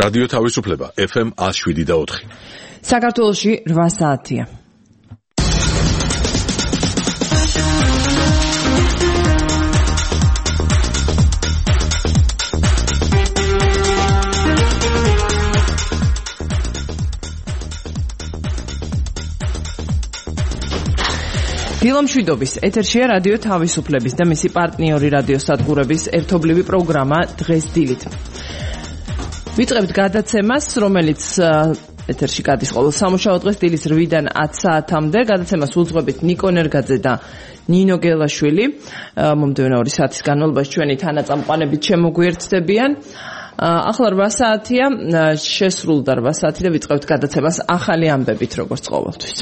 რადიო თავისუფლება FM 107.4. საქართველოში 8 საათია. დილომშვიდობის ეთერშია რადიო თავისუფლების და მისი პარტნიორი რადიოსადგურების ერთობლივი პროგრამა დღეს დილით. ვიწყებთ გადაცემას, რომელიც ეთერში გადის ყოველ სამუშაო დღეს დილის 8-დან 10 საათამდე. გადაცემას უძღვებით ნიკო ნერგაძე და ნინო გელაშვილი. მომდევნო 2 საათის განმავლობაში ჩვენი თანაწამყვანებით შემოგვიერთდებიან. ახლა 8 საათია, შესრულდა 8 საათი და ვიწყებთ გადაცემას ახალი ამბებით, როგორც ყოველთვის.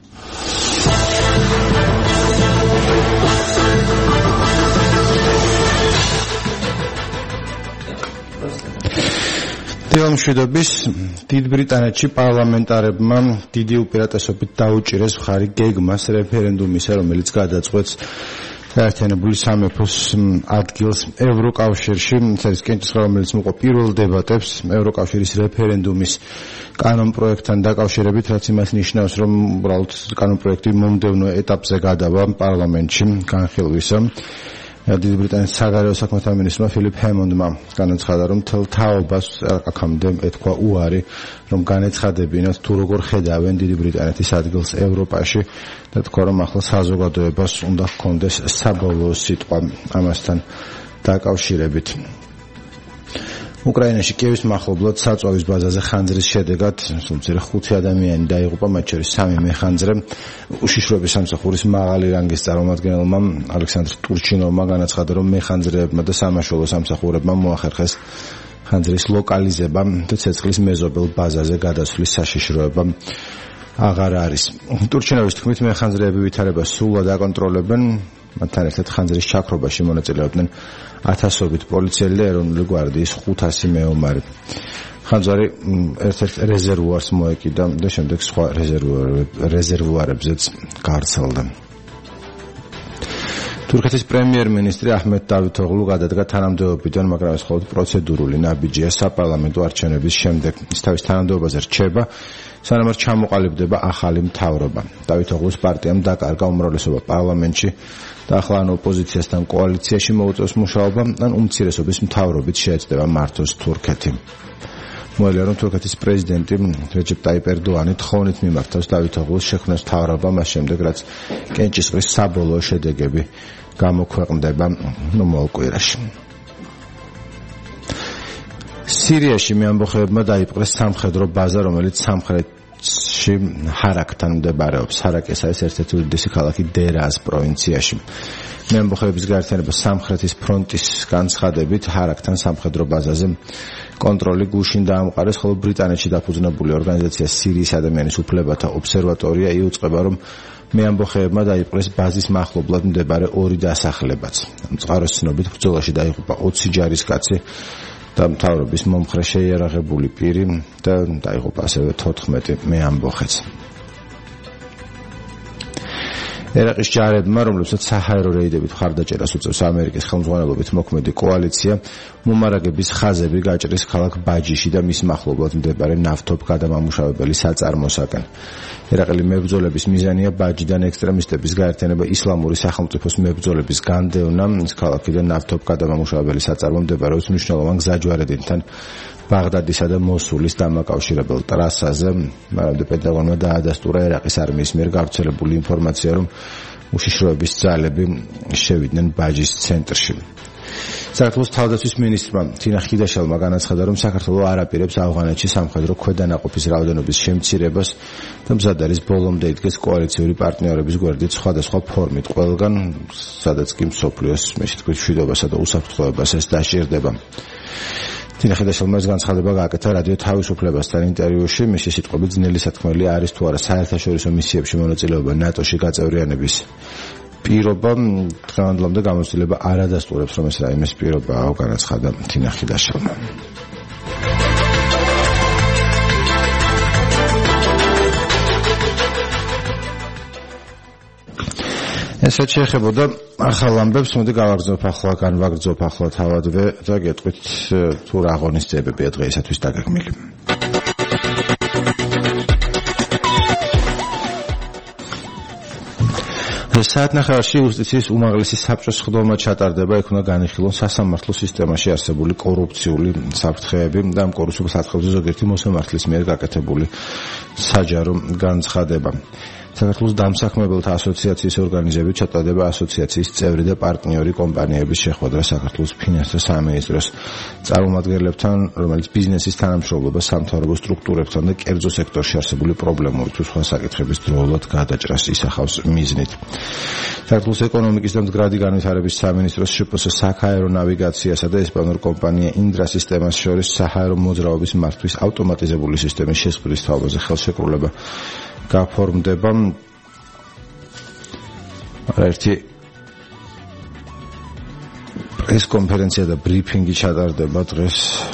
დილომშვიდობის დიდ ბრიტანეთში პარლამენტარებმა დიდი უპირატესობით დაუჭირეს მხარი გეგმას რეფერენდუმისა, რომელიც გადაწყვეტს გაერთიანებული სამეფოს ადგილს ევროკავშირში. ეს კენჭისყრა, რომელიც მოყვა პირველ დებატებს ევროკავშირის რეფერენდუმის კანონპროექტთან დაკავშირებით, რაც იმას ნიშნავს, რომ უბრალოდ კანონპროექტი მომდევნო ეტაპზე გადავა პარლამენტში განხილვისა. დიდი ბრიტანეთის საგარეო საქმეთა მინისტრმა ფილიპ ჰემონდმა განაცხადა, რომ მთელ თაობას აქამდე ეთქვა უარი, რომ განეცხადებინათ თუ როგორ ხედავენ დიდი ბრიტანეთის ადგილს ევროპაში და თქვა, რომ ახლა საზოგადოებას უნდა ჰქონდეს საბოლოო სიტყვა ამასთან დაკავშირებით. უკრაინაში კიევის მახლობლად საწვავის ბაზაზე ხანძრის შედეგად სულმცირე 5 ადამიანი დაიღუპა, მათ შორის 3 მეხანძრე. უშიშროების სამსახურის მაღალი რანგის წარმომადგენელმა ალექსანდრ ტურჩინოვმა განაცხადა, რომ მეხანძრეებმა და სამაშველო სამსახურებმა მოახერხეს ხანძრის ლოკალიზება და ცეცხლის მეზობელ ბაზაზე გადასვლის საშიშროება აღარ არის. ტურჩინოვის თქმით, მეხანძრეები ვითარებას სრულად აკონტროლებენ. მათთან ერთად ხანძრის ჩაქრობაში მონაწილეობდნენ 1000-ობით პოლიციელი და ეროვნული გვარდიის 500 მეომარი. ხანძარი ერთ-ერთ რეზერვუარს მოეკიდა და შემდეგ სხვა რეზერვუარებზეც გავრცელდა. თურქეთის პრემიერ-მინისტრი აჰმედ დავითოღლუ გადადგა თანამდებობიდან, მაგრამ ეს მხოლოდ პროცედურული ნაბიჯია საპარლამენტო არჩევნების შემდეგ. ის თავის თანამდებობაზე რჩება, სანამ არ ჩამოყალიბდება ახალი მთავრობა. დავითოღლუს პარტიამ დაკარგა უმრავლესობა პარლამენტში და ახლა ან ოპოზიციასთან კოალიციაში მოუწევს მუშაობა, ან უმცირესობის მთავრობით შეეცდება მართოს თურქეთი. მოელია, რომ თურქეთის პრეზიდენტი რეჯეპ ტაიპ ერდოანი თხოვნით მიმართავს დავითოღლუს შექმნას მთავრობა მას შემდეგ, რაც კენჭისყრის საბოლოო შედეგები გამოქვეყნდება მომავალ კვირაში. სირიაში მეამბოხეებმა დაიპყრეს სამხედრო ბაზა, რომელიც სამხრეთში ჰარაკთან მდებარეობს. ჰარაკი ეს არის ერთ-ერთი უდიდესი ქალაქი დერას პროვინციაში. მეამბოხეების გაერთიანება სამხრეთის ფრონტის განცხადებით ჰარაკთან სამხედრო ბაზაზე კონტროლი გუშინ დაამყარეს, ხოლო ბრიტანეთში დაფუძნებული ორგანიზაცია სირიის ადამიანის უფლებათა ობსერვატორია იუწყება, რომ მეამბოხეებმა დაიპყრეს ბაზის მახლობლად მდებარე 2 დასახლებაც. წყაროს ცნობით ბრძოლაში დაიღუპა 20 ჯარისკაცი და მთავრობის მომხრე შეიარაღებული პირი და დაიღუპა ასევე 14 მეამბოხეც. ერაყის ჯარებმა, რომლებსაც საჰაერო რეიდებით მხარდაჭერას უწევს ამერიკის ხელმძღვანელობით მოქმედი კოალიცია, მომარაგების ხაზები გაჭრის ქალაქ ბაჯიში და მის მახლობლად მდებარე ნავთობ გადამამუშავებელი საწარმოსაკენ. ერაყელი მებრძოლების მიზანია ბაჯიდან ექსტრემისტების გაერთიანება ისლამური სახელმწიფოს მებრძოლების განდევნა. ის ქალაქი და ნავთობ გადამამუშავებელი საწარმო მდებარეობს მნიშვნელოვან გზაჯვარედინთან ბაღდადისა და მოსულის დამაკავშირებელ ტრასაზე. მანამდე პენტაგონმა დაადასტურა ერაყის არმიის მიერ გავრცელებული ინფორმაცია, რომ უშიშროების ძალები შევიდნენ ბაჯის ცენტრში. საქართველოს თავდაცვის მინისტრმა თინა ხიდაშელმა განაცხადა, რომ საქართველო არ აპირებს ავღანეთში სამხედრო ქვედანაყოფის რაოდენობის შემცირებას და მზად არის ბოლომდე იდგეს კოალიციური პარტნიორების გვერდით სხვადასხვა ფორმით, ყველგან სადაც კი მსოფლიოს მშვიდობასა და უსაფრთხოებას ეს დაშირდება. თინა ხიდაშელმა ეს განცხადება გააკეთა რადიო თავისუფლებასთან ინტერვიუში. მისი სიტყვებით, ძნელი სათქმელი არის თუ არა საერთაშორისო მისიებში მონაწილეობა ნატოში გაწევრიანების პირობა. დღევანდლამდე გამოცდილება არ ადასტურებს, რომ ეს რაიმეს პირობაა, განაცხადა თინა ხიდაშელმა. ესეც შეეხებოდა ახალ ამბებს, მოდი გავაგრძობ ახლა, განვაგრძობ ახლა თავადვე და გეტყვით თუ რა ღონისძიებებია დღეისათვის დაგეგმილი. საათნახევარში იუსტიციის უმაღლესი საბჭოს ხდომა ჩატარდება, იქ უნდა განიხილონ სასამართლო სისტემაში არსებული კორუფციული საფრთხეები და ამ კორუფციულ საფრთხეებზე ზოგიერთი მოსამართლის მიერ გაკეთებული საჯარო განცხადება. საქართველოს დამსაქმებელთა ასოციაციის ორგანიზებით ჩატარდება ასოციაციის წევრი და პარტნიორი კომპანიების შეხვედრა საქართველოს ფინანსთა სამინისტროს წარმომადგენლებთან, რომელიც ბიზნესის თანამშრომლობას, სამთავრობო სტრუქტურებთან და კერძო სექტორში არსებული პრობლემური თუ სხვა საკითხების დროულად გადაჭრას ისახავს მიზნით. საქართველოს ეკონომიკის და მდგრადი განვითარების სამინისტროს შპს საქაერო ნავიგაციასა და ესპანურ კომპანია ინდრა სისტემას შორის საჰაერო მოძრაობის მართვის ავტომატიზებული სისტემის შესწავლის თავზე ხელშეკრულება გაფორმდება. ერთი პრესკონფერენცია და ბრიფინგი ჩატარდება დღეს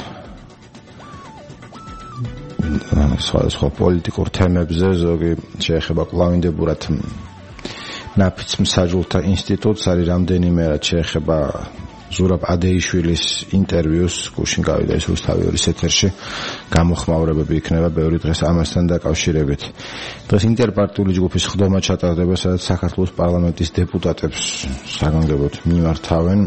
სხვა პოლიტიკურ თემებზე, ზოგი შეეხება კვლავინდებურად ნაფიც მსაჯულთა ინსტიტუტს, არის რამდენიმე რაც შეეხება ზურაბ ადეიშვილის ინტერვიუს, გუშინ გავიდა ის რუსთავის ეთერში, გამოხმაურებები იქნება ბევრი დღეს ამასთან დაკავშირებით. დღეს ინტერპარტიული ჯგუფის ხდომა ჩატარდება, სადაც საქართველოს პარლამენტის დეპუტატებს საგანგებოდ მიმართავენ.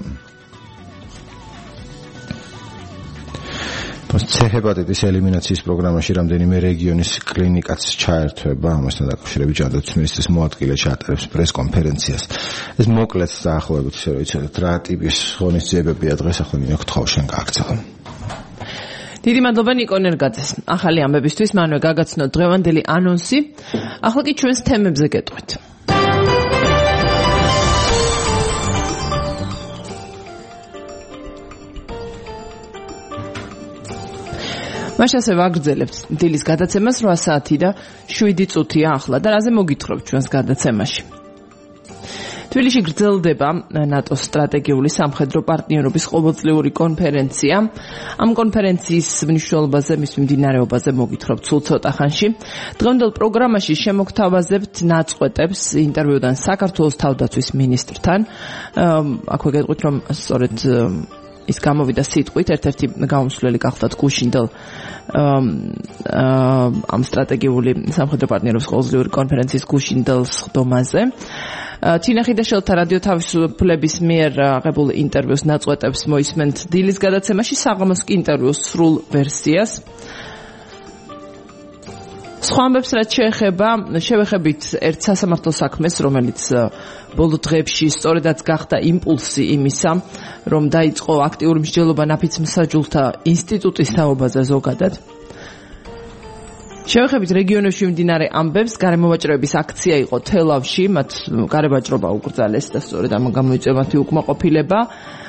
C-ჰეპატიტის ელიმინაციის პროგრამაში რამდენიმე რეგიონის კლინიკაც ჩაერთვება, ამასთან დაკავშირებით ჯანდაცვის მინისტრის მოადგილე ჩაატარებს პრესკონფერენციას. ეს მოკლედ დაახლოებით ისე რომ იცოდეთ რა ტიპის ღონისძიებებია დღეს, ახლა მინდა გთხოვ შენ გააგრძელო. დიდი მადლობა ნიკო ნერგაძეს. ახალი ამბებისთვის მანვე გაგაცნოთ დღევანდელი ანონსი. ახლა კი ჩვენს თემებზე გეტყვით. მას ასე ვაგრძელებთ დილის გადაცემას 8 საათი და 7 წუთია ახლა და რაზე მოგითხრობთ ჩვენს გადაცემაში. თბილისში გრძელდება ნატოს სტრატეგიული სამხედრო პარტნიორობის ყოველწლიური კონფერენცია. ამ კონფერენციის მნიშვნელობაზე, მის მიმდინარეობაზე მოგითხრობთ სულ ცოტა ხანში. დღევანდელ პროგრამაში შემოგთავაზებთ ნაწყვეტებს ინტერვიუდან საქართველოს თავდაცვის მინისტრთან. აქვე გეტყვით, რომ სწორედ ის გამოვიდა სიტყვით, ერთ-ერთი გამოსვლელი გახლდათ გუშინდელ ამ სტრატეგიული სამხედრო პარტნიორობის ყოველწლიური კონფერენციის გუშინდელ ხდომაზე. თინა ხიდაშელთა რადიო თავისუფლების მიერ აღებულ ინტერვიუს ნაწყვეტებს მოისმენთ დილის გადაცემაში, საღამოს კი ინტერვიუს სრულ ვერსიას. სხვა ამბებს რაც შეეხება, შევეხებით ერთ სასამართლო საქმეს, რომელიც ბოლო დღეებში სწორედაც გახდა იმპულსი იმისა, რომ დაიწყო აქტიური მსჯელობა ნაფიც მსაჯულთა ინსტიტუტის თაობაზე ზოგადად. შევეხებით რეგიონებში მიმდინარე ამბებს, გარემოვაჭროების აქცია იყო თელავში, მათ გარემოვაჭრობა უკრძალეს და სწორედ ამ გამოიწვია მათი უკმაყოფილება.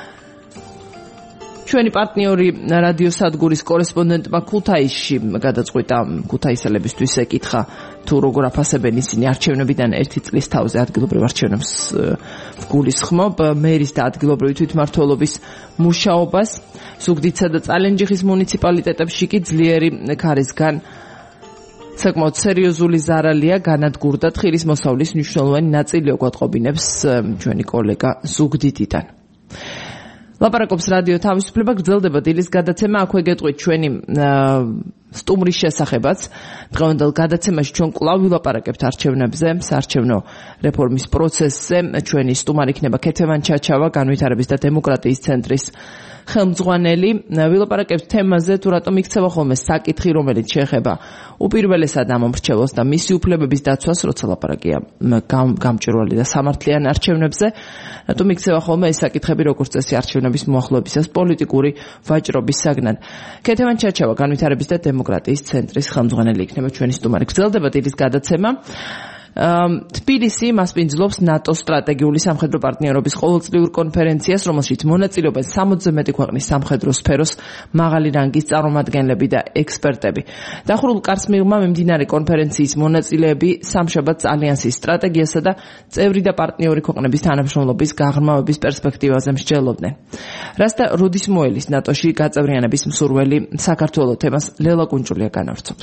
ჩვენი პარტნიორი რადიოსადგურის კორესპონდენტმა ქუთაისში გადაწყვიტა ქუთაისელებისთვის ეკითხა თუ როგორ აფასებენ ისინი არჩევნებიდან 1 წლის თავზე ადგილობრივ არჩევნებს გულისხმობ მერის და ადგილობრივი თვითმმართველობის მუშაობას. ზუგდიდსა და წალენჯიხის მუნიციპალიტეტებში კი ძლიერი ქარისგან საკმაოდ სერიოზული ზარალია განადგურდა თხილის მოსავლის მნიშვნელოვანი ნაწილი აგვატყობინებს ჩვენი კოლეგა ზუგდიდიდან. ლაპარაკობს რადიო თავისუფლება, გრძელდება დილის გადაცემა, აქვე გეტყვით ჩვენი სტუმრის შესახებაც. დღევანდელ გადაცემაში ჩვენ კვლავ ვილაპარაკებთ არჩევნებზე, საარჩევნო რეფორმის პროცესზე. ჩვენი სტუმარი იქნება ქეთევან ჩაჩავა, განვითარების და დემოკრატიის ცენტრის ხელმძღვანელი. ვილაპარაკებთ თემაზე, თუ რატომ იქცევა ხოლმე საკითხი, რომელიც შეეხება უპირველესად ამომრჩევლს და მისი უფლებების დაცვას, როცა ლაპარაკია გამჭვირვალე და სამართლიან არჩევნებზე. რატომ იქცევა ხოლმე ეს საკითხები, როგორც წესი არჩევნების მოახლოებისას პოლიტიკური ვაჭრობის საგნად. ქეთევან ჩაჩავა, განვითარების და დემოკრატიის ცენტრის ხელმძღვანელი იქნება ჩვენი სტუმარი. გრძელდება დილის გადაცემა. თბილისი მასპინძლობს ნატოს სტრატეგიული სამხედრო პარტნიორობის ყოველწლიურ კონფერენციას, რომელშიც მონაწილეობენ 60-ზე მეტი ქვეყნის სამხედრო სფეროს მაღალი რანგის წარმომადგენლები და ექსპერტები. დახურულ კარს მიღმა მიმდინარე კონფერენციის მონაწილეები სამშაბათს ალიანსის სტრატეგიასა და წევრი და პარტნიორი ქვეყნების თანამშრომლობის გაღრმავების პერსპექტივაზე მსჯელობდნენ. რასტა როდის მოელის ნატოში გაწევრიანების მსურველი საქართველოს თემას ლელა კუნჭულია განავრცობს.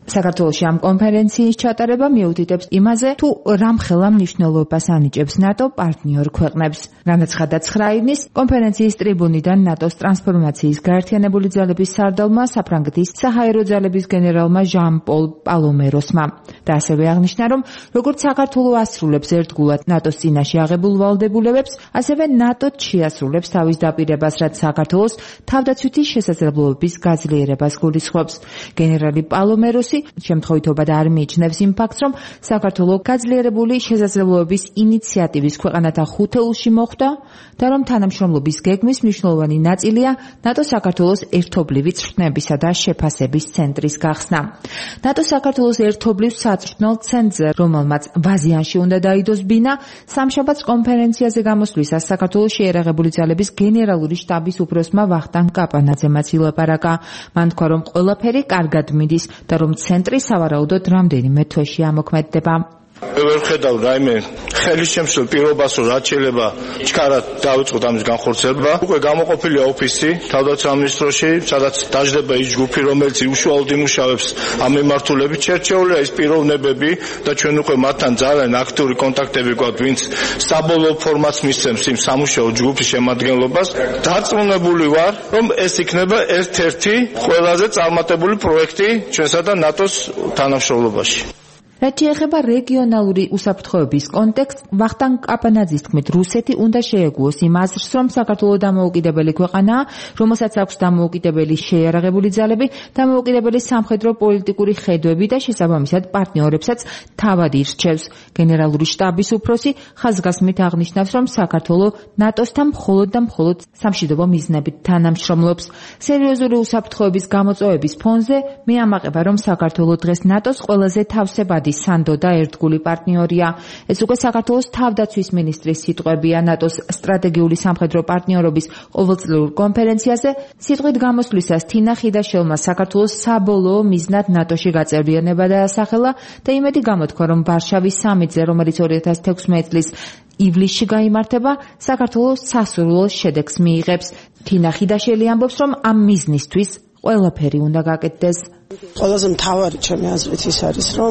საქართველოში ამ კონფერენციის ჩატარება მიუთითებს იმაზე, თუ რამხელა მნიშვნელობას ანიჭებს ნატო პარტნიორ ქვეყნებს. განაცხადა 9 ივნის კონფერენციის ტრიბუნიდან ნატოს ტრანსფორმაციის გაერთიანებული ძალების სარდალმა საფრანგეთის საჰაერო ძალების გენერალმა ჟან-პოლ პალომეროსმა და ასევე აღნიშნა, რომ როგორც საქართველო ასრულებს ერთგულად ნატოს წინაშე აღებულ ვალდებულებებს, ასევე ნატო შეასრულებს თავის დაპირებას, რაც საქართველოს თავდაცვითი შესაძლებლობების გაძლიერებას გულისხმობს. გენერალი პალომეროსი შემთხვევითობად არ მიიჩნევს იმ ფაქტს, რომ საქართველო გაძლიერებული შესაძლებლობების ინიციატივის ქვეყანათა ხუთეულში მოხვდა და რომ თანამშრომლობის გეგმის მნიშვნელოვანი ნაწილია ნატო საქართველოს ერთობლივი წვრთნებისა და შეფასების ცენტრის გახსნა. ნატო საქართველოს ერთობლივ საწვრთნელ ცენტრზე, რომელმაც ვაზიანში უნდა დაიდოს ბინა, სამშაბათს კონფერენციაზე გამოსვლისას საქართველოს შეიარაღებული ძალების გენერალური შტაბის უფროსმა ვახტანგ კაპანაძემაც ილაპარაკა. მან თქვა, რომ ყველაფერი კარგად მიდის და რომ ცენტრი სავარაუდოდ რამდენიმე თვეში ამოქმედდება. ვერ ხედავ რაიმე ხელისშემშლელ პირობას, რომ რაც შეიძლება ჩქარად დავიწყოთ ამის განხორციელება. უკვე გამოყოფილია ოფისი თავდაცვის სამინისტროში, სადაც დაждდება ის ჯგუფი, რომელიც უშუალოდ იმუშავებს ამ მიმართულებით. შერჩეულია ის პიროვნებები და ჩვენ უკვე მათთან ძალიან აქტიური კონტაქტები გვაქვს, ვინც საბოლოო ფორმას მისცემს იმ სამუშაო ჯგუფის შემადგენლობას. დარწმუნებული ვარ, რომ ეს იქნება ერთ-ერთი ყველაზე წარმატებული პროექტი ჩვენსა და ნატოს თანამშრომლობაში. რაც შეეხება რეგიონალური უსაფრთხოების კონტექსტს, ვახტანგ კაპანაძის თქმით, რუსეთი უნდა შეეგუოს იმ აზრს, რომ საქართველო დამოუკიდებელი ქვეყანაა, რომელსაც აქვს დამოუკიდებელი შეიარაღებული ძალები, დამოუკიდებელი სამხედრო პოლიტიკური ხედვები და შესაბამისად პარტნიორებსაც თავად ირჩევს. გენერალური შტაბის უფროსი ხაზგასმით აღნიშნავს, რომ საქართველო ნატოსთან მხოლოდ და მხოლოდ სამშვიდობო მიზნებით თანამშრომლობს. სერიოზული უსაფრთხოების გამოწვევების ფონზე მე ამაყება, რომ საქართველო დღეს ნატოს ყველაზე თავსებადი სანდო და ერთგული პარტნიორია. ეს უკვე საქართველოს თავდაცვის მინისტრის სიტყვებია ნატოს სტრატეგიული სამხედრო პარტნიორობის ყოველწლიურ კონფერენციაზე. სიტყვით გამოსვლისას თინა ხიდაშელმა საქართველოს საბოლოო მიზნად ნატოში გაწევრიანება დაასახელა და იმედი გამოთქვა, რომ ვარშავის სამიტზე, რომელიც 2016 წლის ივლისში გაიმართება, საქართველოს სასურველ შედეგს მიიღებს. თინა ხიდაშელი ამბობს, რომ ამ მიზნისთვის ყველაფერი უნდა გაკეთდეს. ყველაზე მთავარი ჩემი აზრით ის არის, რომ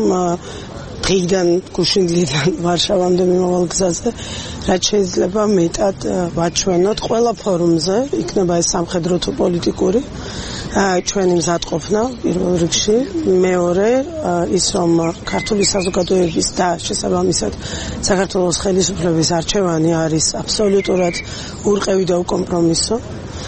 დღიდან გუშინდლიდან ვარშავამდე მიმავალ გზაზე რაც შეიძლება მეტად ვაჩვენოთ ყველა ფორუმზე, იქნება ეს სამხედრო თუ პოლიტიკური, ჩვენი მზადყოფნა პირველ რიგში, მეორე ის რომ ქართული საზოგადოების და შესაბამისად საქართველოს ხელისუფლების არჩევანი არის აბსოლუტურად ურყევი და უკომპრომისო.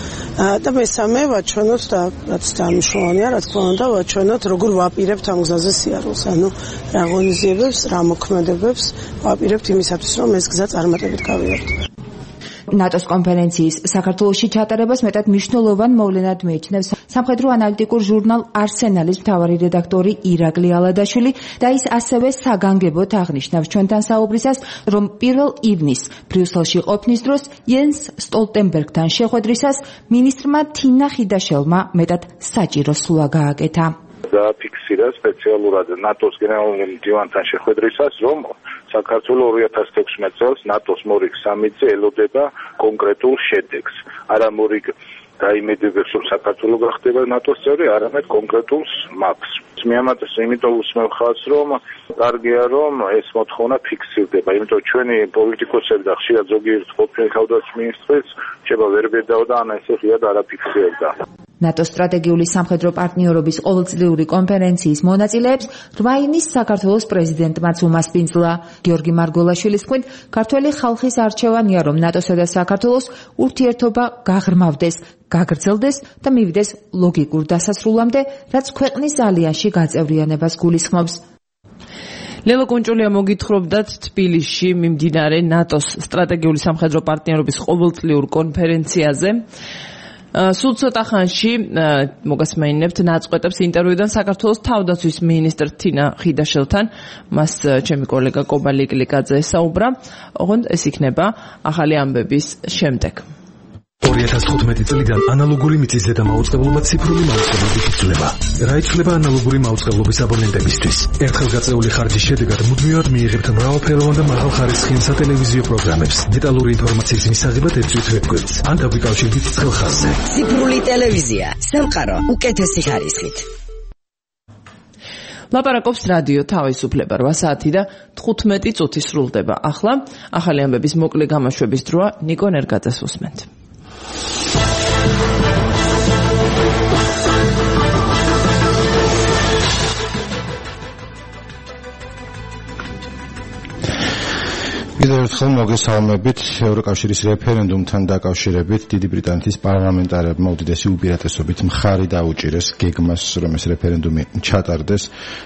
და მესამე ვაჩვენოთ და რაც დამშვენია, რა თქმა უნდა, ვაჩვენოთ როგორ ვაპირებთ ამ გზაზე სიარულს, ანუ რა ღონისძიებებს, რა მოქმედებებს ვაპირებთ იმისათვის, რომ ეს გზა წარმატებით გავიაროთ. ნატოს კონფერენციის საქართველოში ჩატარებას მეტად მნიშვნელოვან მოვლენად მიიჩნევს სამხედრო ანალიტიკურ ჟურნალ არსენალის მთავარი რედაქტორი ირაკლი ალადაშვილი და ის ასევე საგანგებოდ აღნიშნავს ჩვენთან საუბრისას, რომ 1 ივნის ბრიუსელში ყოფნის დროს იენს სტოლტენბერგთან შეხვედრისას მინისტრმა თინა ხიდაშელმა მეტად საჭირო სულა გააკეთა. დააფიქსირა სპეციალურად ნატოს გენერალურ მდივანთან შეხვედრისას, რომ საქართველოს 2016 წელს ნატოს მორიგ სამიტზე ელოდება კონკრეტულ შედეგს. არა მორიგ დაიმედებს, რომ საქართველოს გახდება ნატოს წევრი, არამედ კონკრეტულ მაპს. მეამატეს იმიტომ უსმევ ხაზს, რომ კარგია, რომ ეს მოთხოვნა ფიქსირდება, იმიტომ ჩვენი პოლიტიკოსები და ხშირად ზოგიერთ ყოფილი თავდაცვის მინისტრიც შეება ვერ ბედაოდა, ან ესე ღიად არ აფიქსირებდა. ნატოს სტრატეგიული სამხედრო პარტნიორობის ყოველწლიური კონფერენციის მონაწილეებს 8 ივნის საქართველოს პრეზიდენტმაც უმასპინძლა. გიორგი მარგოლაშვილის თქმით, ქართველი ხალხის არჩევანია, რომ ნატოსა და საქართველოს ურთიერთობა გაღრმავდეს, გაგრძელდეს და მივიდეს ლოგიკურ დასასრულამდე, რაც ქვეყნის ალიანსში გაწევრიანებას გულისხმობს. ლელო კუნჭულია მოგითხრობდათ თბილისში მიმდინარე ნატოს სტრატეგიული სამხედრო პარტნიორობის ყოველწლიურ კონფერენციაზე. სულ ცოტა ხანში მოგასმენინებთ ნაწყვეტებს ინტერვიუდან საქართველოს თავდაცვის მინისტრ თინა ხიდაშელთან. მას ჩემი კოლეგა კობალი კლიკაძე ესაუბრა. ოღონდ ეს იქნება ახალი ამბების შემდეგ. 2015 წლიდან ანალოგური მიწისზედა მაუწყებლობა ციფრული მაუწყებლობით იცვლება. რა იცვლება ანალოგური მაუწყებლობის აბონენტებისთვის? ერთხელ გაწეული ხარჯის შედეგად მუდმივად მიიღებთ მრავალფეროვან და მაღალხარისხიან სატელევიზიო პროგრამებს. დეტალური ინფორმაციის მისაღებად ეწვით ვებგვერდს. ან დაგვიკავშირდით ცხელ ხაზზე. ციფრული ტელევიზია, სამყარო უკეთესი ხარისხით. ლაპარაკობს რადიო თავისუფლება 8 საათი და 15 წუთი სრულდება. ახლა ახალი ამბების მოკლე გამოშვების დროა. ნიკო ნერგაძეს უსმენთ. კიდევ ერთხელ მოგესალმებით. ევროკავშირის რეფერენდუმთან დაკავშირებით დიდი ბრიტანეთის პარლამენტარებმა უდიდესი უპირატესობით მხარი დაუჭირეს გეგმას, რომ ეს რეფერენდუმი ჩატარდეს.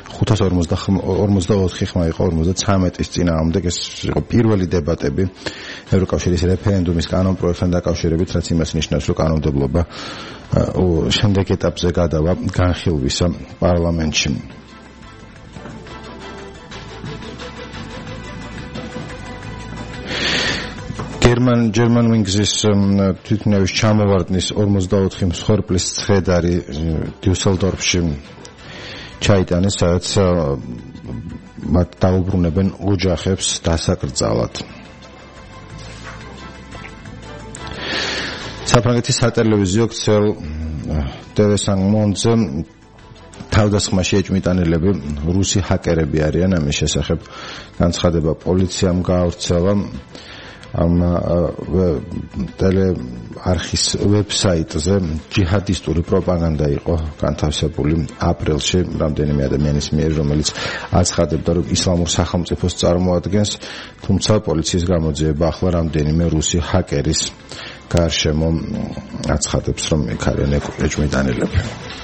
544 ხმა იყო 53-ის წინააღმდეგ. ეს იყო პირველი დებატები ევროკავშირის რეფერენდუმის კანონპროექტთან დაკავშირებით, რაც იმას ნიშნავს, რომ კანონმდებლობა შემდეგ ეტაპზე გადავა განხილვისა პარლამენტში. German Wings-ის თვითმფრინავის ჩამოვარდნის 44 მსხვერპლის ცხედარი დიუსელდორფში ჩაიტანეს, სადაც მათ დაუბრუნებენ ოჯახებს დასაკრძალად. საფრანგეთის სატელევიზიო ქსელ TV5 Monde-ზე თავდასხმაში ეჭვმიტანილები რუსი ჰაკერები არიან. ამის შესახებ განცხადება პოლიციამ გაავრცელა. ამ ტელეარხის ვებსაიტზე ჯიჰადისტური პროპაგანდა იყო განთავსებული აპრილში რამდენიმე ადამიანის მიერ, რომელიც აცხადებდა, რომ ისლამურ სახელმწიფოს წარმოადგენს, თუმცა პოლიციის გამოძიება ახლა რამდენიმე რუსი ჰაკერის გარშემო აცხადებს, რომ იქ არიან ეჭვმიტანილები.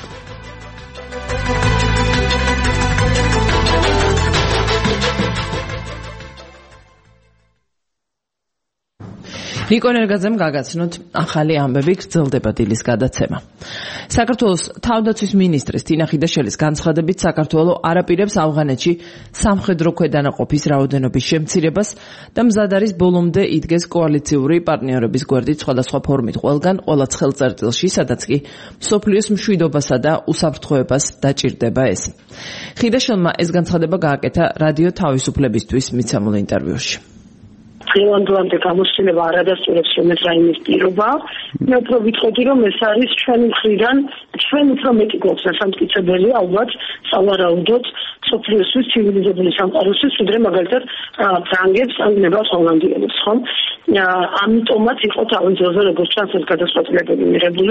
ნიკო ნერგაძემ გაგაცნოთ ახალი ამბები, გრძელდება დილის გადაცემა. საქართველოს თავდაცვის მინისტრის თინა ხიდაშელის განცხადებით, საქართველო არაპირებს ავღანეთში სამხედრო ქვედანაყოფის რაოდენობის შემცირებას და მზად არის ბოლომდე იდგეს კოალიციური პარტნიორების გვერდით სხვადასხვა ფორმით ყველგან, ყველა ცხელწელწილში, სადაც კი მსოფლიოს მშვიდობასა და უსაფრთხოებას დაჭირდება ეს. ხიდაშელმა ეს განცხადება გააკეთა რადიო თავისუფლებისთვის მიცემულ ინტერვიუში. დღევანდლამდე გამოსცემება არადასტურებს რომელიც რაიმის პირობა. მე უფრო ვიტყოდი, რომ ეს არის ჩვენი მხრიდან, ჩვენ უფრო მეტი გვაქვს დასამტკიცებელი, ალბათ, სავარაუდოდ, სოფლიოსთვის ცივილიზებული სამყაროსთვის, ვიდრე მაგალითად ფრანგებს, ანგლებელს, ჰოლანდიელებს, ხომ? ამიტომაც იყო თავის ძროზე, როგორც ჩანს, ეს გადაწყვეტილებები მიღებული.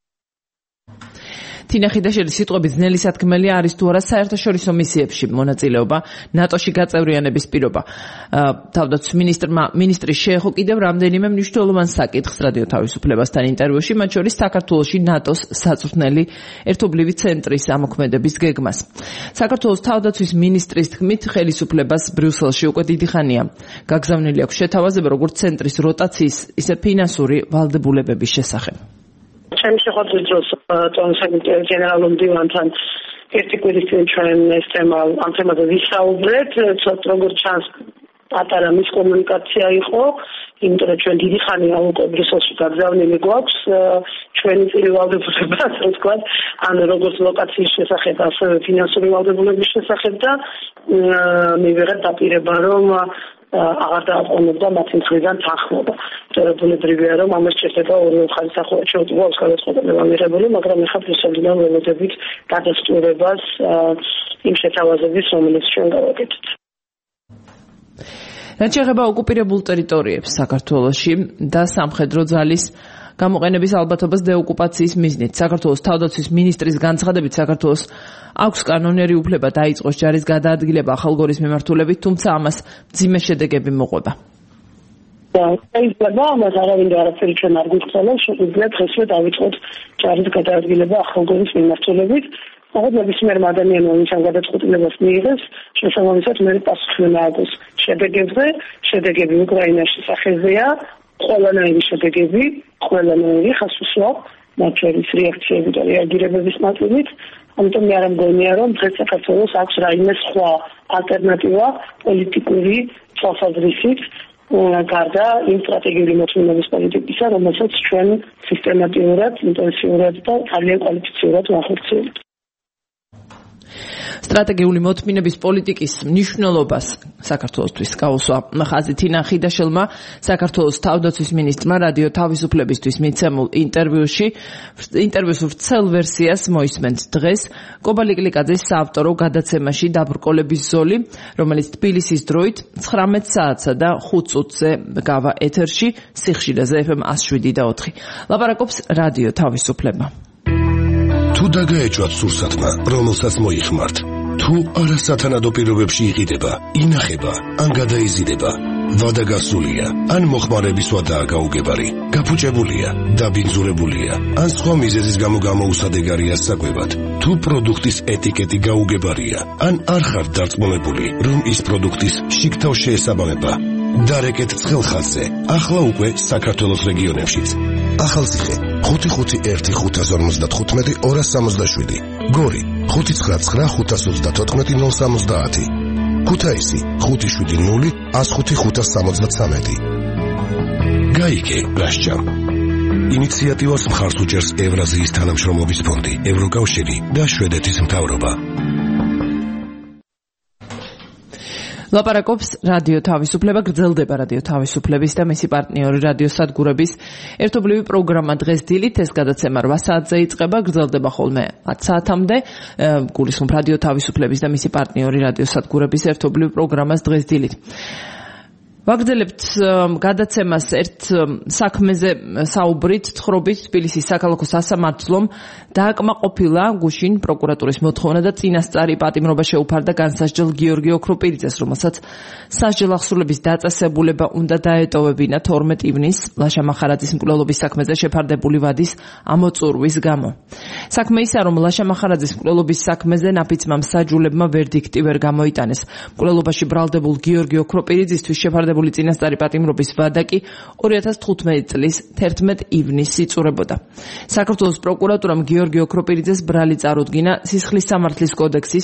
თინა ხიდაშელის სიტყვებით ძნელი სათქმელი არის თუ არა საერთაშორისო მისიებში მონაწილეობა, ნატოში გაწევრიანების პირობა. თავდაცვის მინისტრი შეეხო კიდევ რამდენიმე მნიშვნელოვან საკითხს რადიო თავისუფლებასთან ინტერვიუში, მათ შორის საქართველოში ნატოს საწვრთნელი ერთობლივი ცენტრის ამოქმედების გეგმას. საქართველოს თავდაცვის მინისტრის თქმით, ხელისუფლებას ბრიუსელში უკვე დიდი ხანია გაგზავნილი აქვს შეთავაზება როგორც ცენტრის როტაციის, ისე ფინანსური ვალდებულებების შესახებ. ჩემი შეხვედრის დროს გენერალურ მდივანთან ერთი კვირის წინ ჩვენ ეს თემა ამ თემაზე ვისაუბრეთ, ცოტა როგორც ჩანს პატარა მისკომუნიკაცია იყო, იმიტომ რომ ჩვენ დიდი ხანია უკვე ბრიუსელში გაგზავნილი გვაქვს ჩვენი წილი ვალდებულება, ასე ვთქვათ, ანუ როგორც ლოკაციის შესახებ, ასევე ფინანსური ვალდებულების შესახებ და მივიღეთ დაპირება, რომ აღარ დააყოვნებდა მათი მხრიდან თანხმობა. ბუნებრივია, რომ ამას შეიძლება ორივე მხარის სახურავად შეუძლოს გადაწყვეტილება მიღებული, მაგრამ ეხლა ბრიუსელიდან ველოდებით გადასტურებას იმ შეთავაზების, რომელიც ჩვენ გავაკეთეთ. რაც შეეხება ოკუპირებულ ტერიტორიებს საქართველოში და სამხედრო ძალის გამოყენების ალბათობას დეოკუპაციის მიზნით. საქართველოს თავდაცვის მინისტრის განცხადებით, საქართველოს აქვს კანონიერი უფლება დაიწყოს ჯარის გადაადგილება ახალგორის მიმართულებით, თუმცა ამას მძიმე შედეგები მოყვება. შეიძლება ამას არავინ არაფერი ჩვენ არ გვიხსენებს, შეგვიძლია დღესვე დავიწყოთ ჯარის გადაადგილება ახალგორის მიმართულებით. აღარ ნებისმიერ ადამიანმა ვინც ამ გადაწყვეტილებას მიიღებს, შესაბამისად მე პასუხი მაქვს შედეგებზე, შედეგები უკრაინაში სახეზეა, ყველანაირი შედეგები, ყველანაირი ხას უსვამ, მათ შორის რეაქციები და რეაგირებების ნაწილით. ამიტომ მე არ მგონია, რომ დღეს საქართველოს აქვს რაიმე სხვა ალტერნატივა პოლიტიკური თვალსაზრისით გარდა იმ სტრატეგიული მოთხოვნების პოლიტიკისა, რომელსაც ჩვენ სისტემატიურად, ინტენსიურად და ძალიან კვალიფიცირებულად ვახორციელებთ. სტრატეგიული მოთმინების პოლიტიკის მნიშვნელობას საქართველოსთვის გაუსვა ხაზი თინა ხიდაშელმა საქართველოს თავდაცვის მინისტრმა რადიო თავისუფლებისთვის მიცემულ ინტერვიუს ვრცელ ვერსიას მოისმენთ დღეს კობალიკლიაკაძის საავტორო გადაცემაში დაბრკოლების ზოლი, რომელიც თბილისის დროით 19 საათსა და 5 წუთზე გავა ეთერში სიხშირეზე FM 107.4. ლაპარაკობს რადიო თავისუფლება. თუ დაგაეჭვათ სურსათმა, რომელსაც მოიხმართ, თუ არასათანადო პირობებში იყიდება, ინახება, ან გადაიზიდება, ვადა გასულია, ან მოხმარების ვადაა გაუგებარი, გაფუჭებულია, დაბინძურებულია, ან სხვა მიზეზის გამო გამოუსადეგარია საკვებად, თუ პროდუქტის ეტიკეტი გაუგებარია, ან არ ხართ დარწმუნებული, რომ ის პროდუქტის შიგთავ შეესაბამება, დარეკეთ ცხელხაზზე, ახლა უკვე საქართველოს რეგიონებშიც. ახალციხე 551-555-277, გორი 599-524-070, ქუთაისი 570-105-573. გაიგე გასჭამ. ინიციატივას მხარს უჭერს ევრაზიის თანამშრომლობის ფონდი, ევროკავშირი და შვედეთის მთავრობა. ლაპარაკობს რადიო თავისუფლება, გრძელდება რადიო თავისუფლების და მისი პარტნიორი რადიო სადგურების ერთობლივი პროგრამა დღეს დილით. ეს გადაცემა 8 საათზე იწყება, გრძელდება ხოლმე 10 საათამდე. გულისხმობ რადიო თავისუფლების და მისი პარტნიორი რადიო სადგურების ერთობლივ პროგრამას დღეს დილით. ვაგრძელებთ გადაცემას ერთ საქმეზე საუბრით, თხრობით თბილისის საქალაქო სასამართლომ დააკმაყოფილა გუშინ პროკურატურის მოთხოვნა და წინასწარი პატიმრობა შეუფარდა განსასჯელ გიორგი ოქროპირიძეს, რომელსაც სასჯელ ახსრულების დაწესებულება უნდა დაეტოვებინა 12 ივნისს ლაშა მახარაძის მკვლელობის საქმეზე შეფარდებული ვადის ამოწურვის გამო. საქმე ისაა, რომ ლაშა მახარაძის მკვლელობის საქმეზე ნაფიცმა მსაჯულებმა ვერდიქტი ვერ გამოიტანეს. მკვლელობაში ბრალდებულ გიორგი ოქროპირიძისთვის შეფარდებული წინასწარი პატიმრობის ვადა კი 2015 წლის 11 ივნისს იწურებოდა. საქართველოს პროკურატურამ გიორგი ოქროპირიძეს ბრალი წარუდგინა სისხლის სამართლის კოდექსის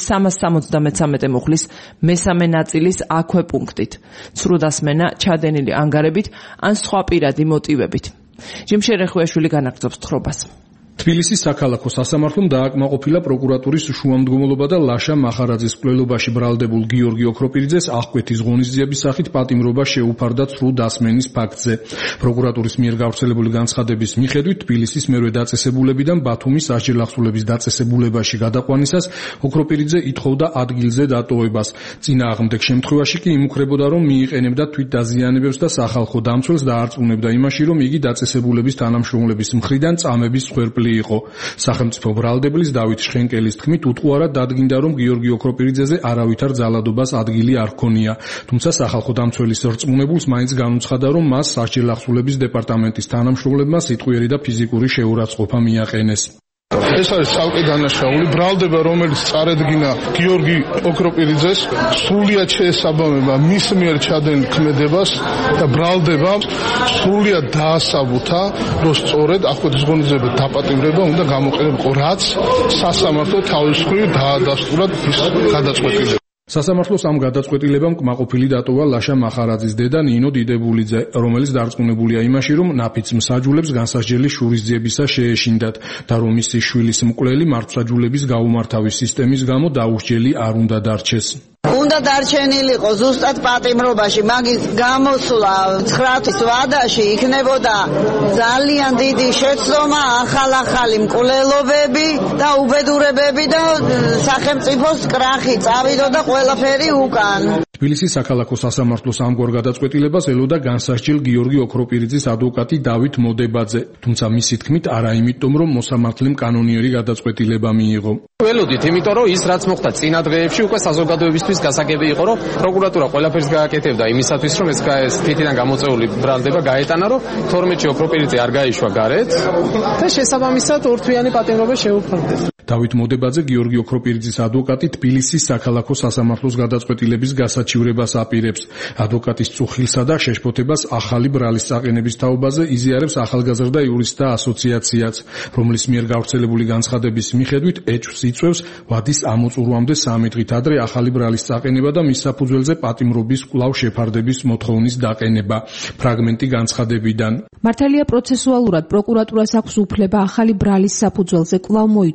373 მუხლის მესამე ნაწილის აქვე პუნქტით. ცრუდასმენა, ჩადენილი ანგარებით ან სხვა პირადი მოტივებით. ჯიმშერ ეხუაშვილი განაგრძობს თხრობას. თბილისის საქალაქო სასამართლომ დააკმაყოფილა პროკურატურის შუამდგომლობა და ლაშა მახარაძის მკვლელობაში ბრალდებულ გიორგი ოქროპირიძეს აღკვეთის ღონისძიების სახით პატიმრობა შეუფარდა ცრუ დასმენის ფაქტზე. პროკურატურის მიერ გავრცელებული განცხადების მიხედვით თბილისის მერვე დაწესებულებიდან ბათუმის სასჯელ ახსრულების დაწესებულებაში გადაყვანისას ოქროპირიძე ითხოვდა ადგილზე დატოვებას. წინააღმდეგ შემთხვევაში კი იმუქრებოდა, რომ მიიყენებდა თვითდაზიანებებს და სახალხო დამცველს და არწმუნებდა იმაში, რომ იგი დაწესებულების თანამშრომლების მხრიდან წამების მსხვერპლი იყო. სახელმწიფო ბრალდებლის დავით შხენკელის თქმით, უტყუარად დადგინდა, რომ გიორგი ოქროპირიძეზე არავითარ ძალადობას ადგილი არ ჰქონია. თუმცა სახალხო დამცველის რწმუნებულს მაინც განუცხადა, რომ მას სასჯელ ახსრულების დეპარტამენტის თანამშრომლებმა სიტყვიერი და ფიზიკური შეურაცხყოფა მიაყენეს. ეს არის ცალკე დანაშაული ბრალდება, რომელიც წარედგინა გიორგი ოქროპირიძეს, სრულიად შეესაბამება მის მიერ ჩადენილ ქმედებას და ბრალდება სრულიად დაასაბუთა, რომ სწორედ აღკვეთის ღონისძიების დაპატიმრება უნდა გამოყენებიყო, რაც სასამართლო თავისუფლად დაადასტურა ის გადაწყვეტილება. სასამართლოს ამ გადაწყვეტილებამ კმაყოფილი დატოვა ლაშა მახარაძის დედა ნინო დიდებულიძე, რომელიც დარწმუნებულია იმაში, რომ ნაფიც მსაჯულებს განსასჯელი შურისძიებისა შეეშინდათ და რომ მისი შვილის მკვლელი მართლმსაჯულების გაუმართავის სისტემის გამო დაუსჯელი არ უნდა დარჩეს. უნდა დარჩენილიყო ზუსტად პატიმრობაში, მაგის გამოსვლა 9-ის ვადაში იქნებოდა ძალიან დიდი შეცდომა, ახალ-ახალი მკვლელობები და უბედურებები და სახელმწიფოს კრახი წავიდოდა ყველაფერი უკან. თბილისის საქალაქო სასამართლოს ამგვარ გადაწყვეტილებას ელოდა განსასჯელ გიორგი ოქროპირიძის ადვოკატი დავით მოდებაძე, თუმცა მისი თქმით არა იმიტომ, რომ მოსამართლემ კანონიერი გადაწყვეტილება მიიღო. ველოდით, იმიტომ რომ ის რაც მოხდა წინა დღეებში უკვე საზოგადოებისთვის გასაგები იყო, რომ პროკურატურა ყველაფერს გააკეთებდა იმისათვის, რომ ეს თვითიდან გამოწეული ბრალდება გაეტანა, რომ 12-ში ოქროპირიძე არ გაიშვა გარეთ და შესაბამისად ორთვიანი პატიმრობა შეუფარდეს. დავით მოდებაძე გიორგი ოქროპირიძის ადვოკატი თბილისის საქალაქო სასამართლოს გადაწყვეტილების გასაჩივრებას აპირებს. ადვოკატის წუხილსა და შეშფოთებას ახალი ბრალის წაყენების თაობაზე იზიარებს ახალგაზრდა იურისტთა ასოციაციაც, რომლის მიერ გავრცელებული განცხადების მიხედვით ეჭვს იწვევს ვადის ამოწურვამდე 3 დღით ადრე ახალი ბრალის წაყენება და მის საფუძველზე პატიმრობის კვლავ შეფარდების მოთხოვნის დაყენება. ფრაგმენტი განცხადებიდან. მართალია პროცესუალურად პროკურატურას აქვს უფლება ახალი ბრალის საფუძველზე კვლავ მოითხოვოს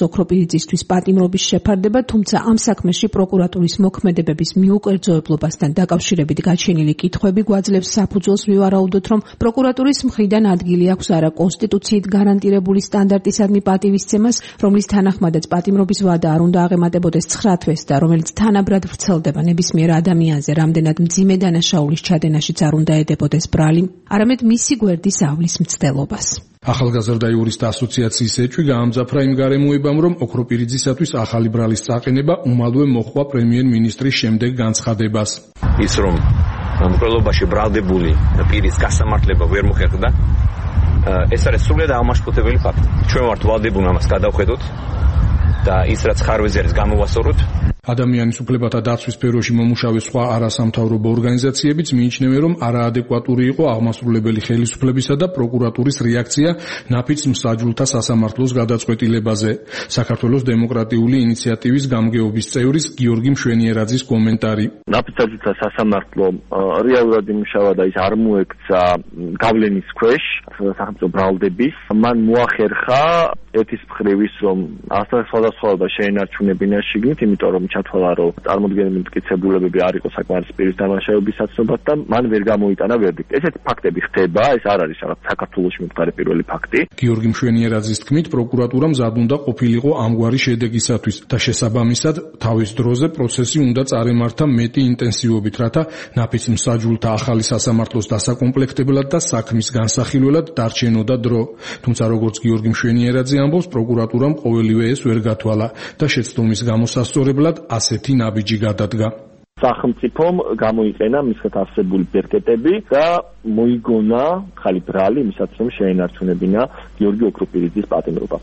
ოქროპირიძისთვის პატიმრობის შეფარდება, თუმცა ამ საქმეში პროკურატურის მოქმედებების მიუკერძოებლობასთან დაკავშირებით გაჩენილი კითხვები გვაძლევს საფუძველს ვივარაუდოთ, რომ პროკურატურის მხრიდან ადგილი აქვს არა კონსტიტუციით გარანტირებული სტანდარტისადმი პატივისცემას, რომლის თანახმადაც პატიმრობის ვადა არ უნდა აღემატებოდეს 9 თვეს და რომელიც თანაბრად ვრცელდება ნებისმიერ ადამიანზე, რამდენად მძიმე დანაშაულის ჩადენაშიც არ უნდა ედებოდეს ბრალი, არამედ მისი გვერდის ავლის მცდელობას. ახალგაზრდა იურისტთა ასოციაციის ეჭვი გაამძაფრა იმ გარემოებამ, რომ ოქროპირიძისათვის ახალი ბრალის წაყენება უმალვე მოჰყვა პრემიერ-მინისტრის შემდეგ განცხადებას. ის რომ მკვლელობაში ბრალდებული პირის გასამართლება ვერ მოხერხდა, ეს არის სრულად აღმაშფოთებელი ფაქტი. ჩვენ ვართ ვალდებულნი ამას გადავხედოთ და ის რაც ხარვეზე არის გამოვასწოროთ. ადამიანის უფლებათა დაცვის სფეროში მომუშავე სხვა არასამთავრობო ორგანიზაციებიც მიიჩნევენ, რომ არაადეკვატური იყო აღმასრულებელი ხელისუფლებისა და პროკურატურის რეაქცია ნაფიც მსაჯულთა სასამართლოს გადაწყვეტილებაზე. საქართველოს დემოკრატიული ინიციატივის გამგეობის წევრის გიორგი მშვენიერაძის კომენტარი. ნაფიც მსაჯულთა სასამართლო რეალურად იმუშავა და ის არ მოექცა გავლენის ქვეშ სახელმწიფო ბრალდების. მან მოახერხა ერთის მხრივ ის, რომ სხვადასხვა შეენარჩუნებინა შიგნით, იმიტომ რომ ჩათვალა, რომ წარმოდგენილი მტკიცებულებები არ იყო საკმარისი პირის დამნაშავებისაცნობად და მან ვერ გამოიტანა ვერდიქტი. ესეთი ფაქტები ხდება, ეს არ არის რაღაც საქართველოში მომხდარი პირველი ფაქტი. გიორგი მშვენიერაძის თქმით, პროკურატურა მზად უნდა ყოფილიყო ამგვარი შედეგისათვის და შესაბამისად თავის დროზე პროცესი უნდა წარემართა მეტი ინტენსივობით, რათა ნაფიც მსაჯულთა ახალი სასამართლოს დასაკომპლექტებლად და საქმის განსახილველად დარჩენოდა დრო. თუმცა როგორც გიორგი მშვენიერაძე ამბობს, პროკურატურამ ყოველივე ეს ვერ გათვალა და შეცდომის გამოსასწორებლად ასეთი ნაბიჯი გადადგა. სახელმწიფომ გამოიყენა მისგან არსებული ბერკეტები და მოიგონა ხალი ბრალი იმისაც, რომ შეენარჩუნებინა გიორგი ოქროპირიძის პატიმრობა.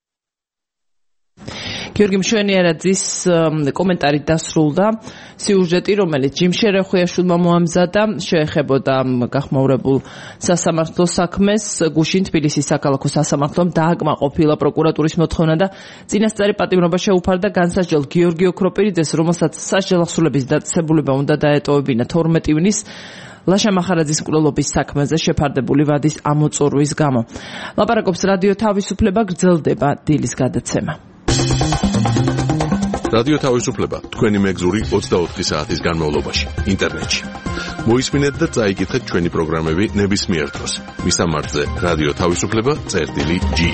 გიორგი მშვენიერაძის კომენტარი დასრულდა. სიუჟეტი, რომელიც ჯიმ შერეხვიაშვილმა მოამზადა, შეეხებოდა გახმაურებულ სასამართლოს საქმეს. გუშინ თბილისის საქალაქო სასამართლომ დააკმაყოფილა პროკურატურის მოთხოვნა და წინასწარი პატიმრობა შეუფარდა განსაჯდელ გიორგი ოქროპირიძეს, რომელსაც სასჯელ ახსულების დაწესებულება უნდა დაეტოვებინა 12 ივნის ლაშა მახარაძის მკვლელობის საქმეზე შეფარდებული ვადის ამოწურვის გამო. ლაპარაკობს რადიო თავისუფლება, გრძელდება დილის გადაცემა. რადიო თავისუფლება თქვენი მეგზური 24 საათის განმავლობაში ინტერნეტში. მოისმინეთ და წაიკითხეთ ჩვენი პროგრამები ნებისმიერ დროს. მისამართზე რადიო თავისუფლება.ge.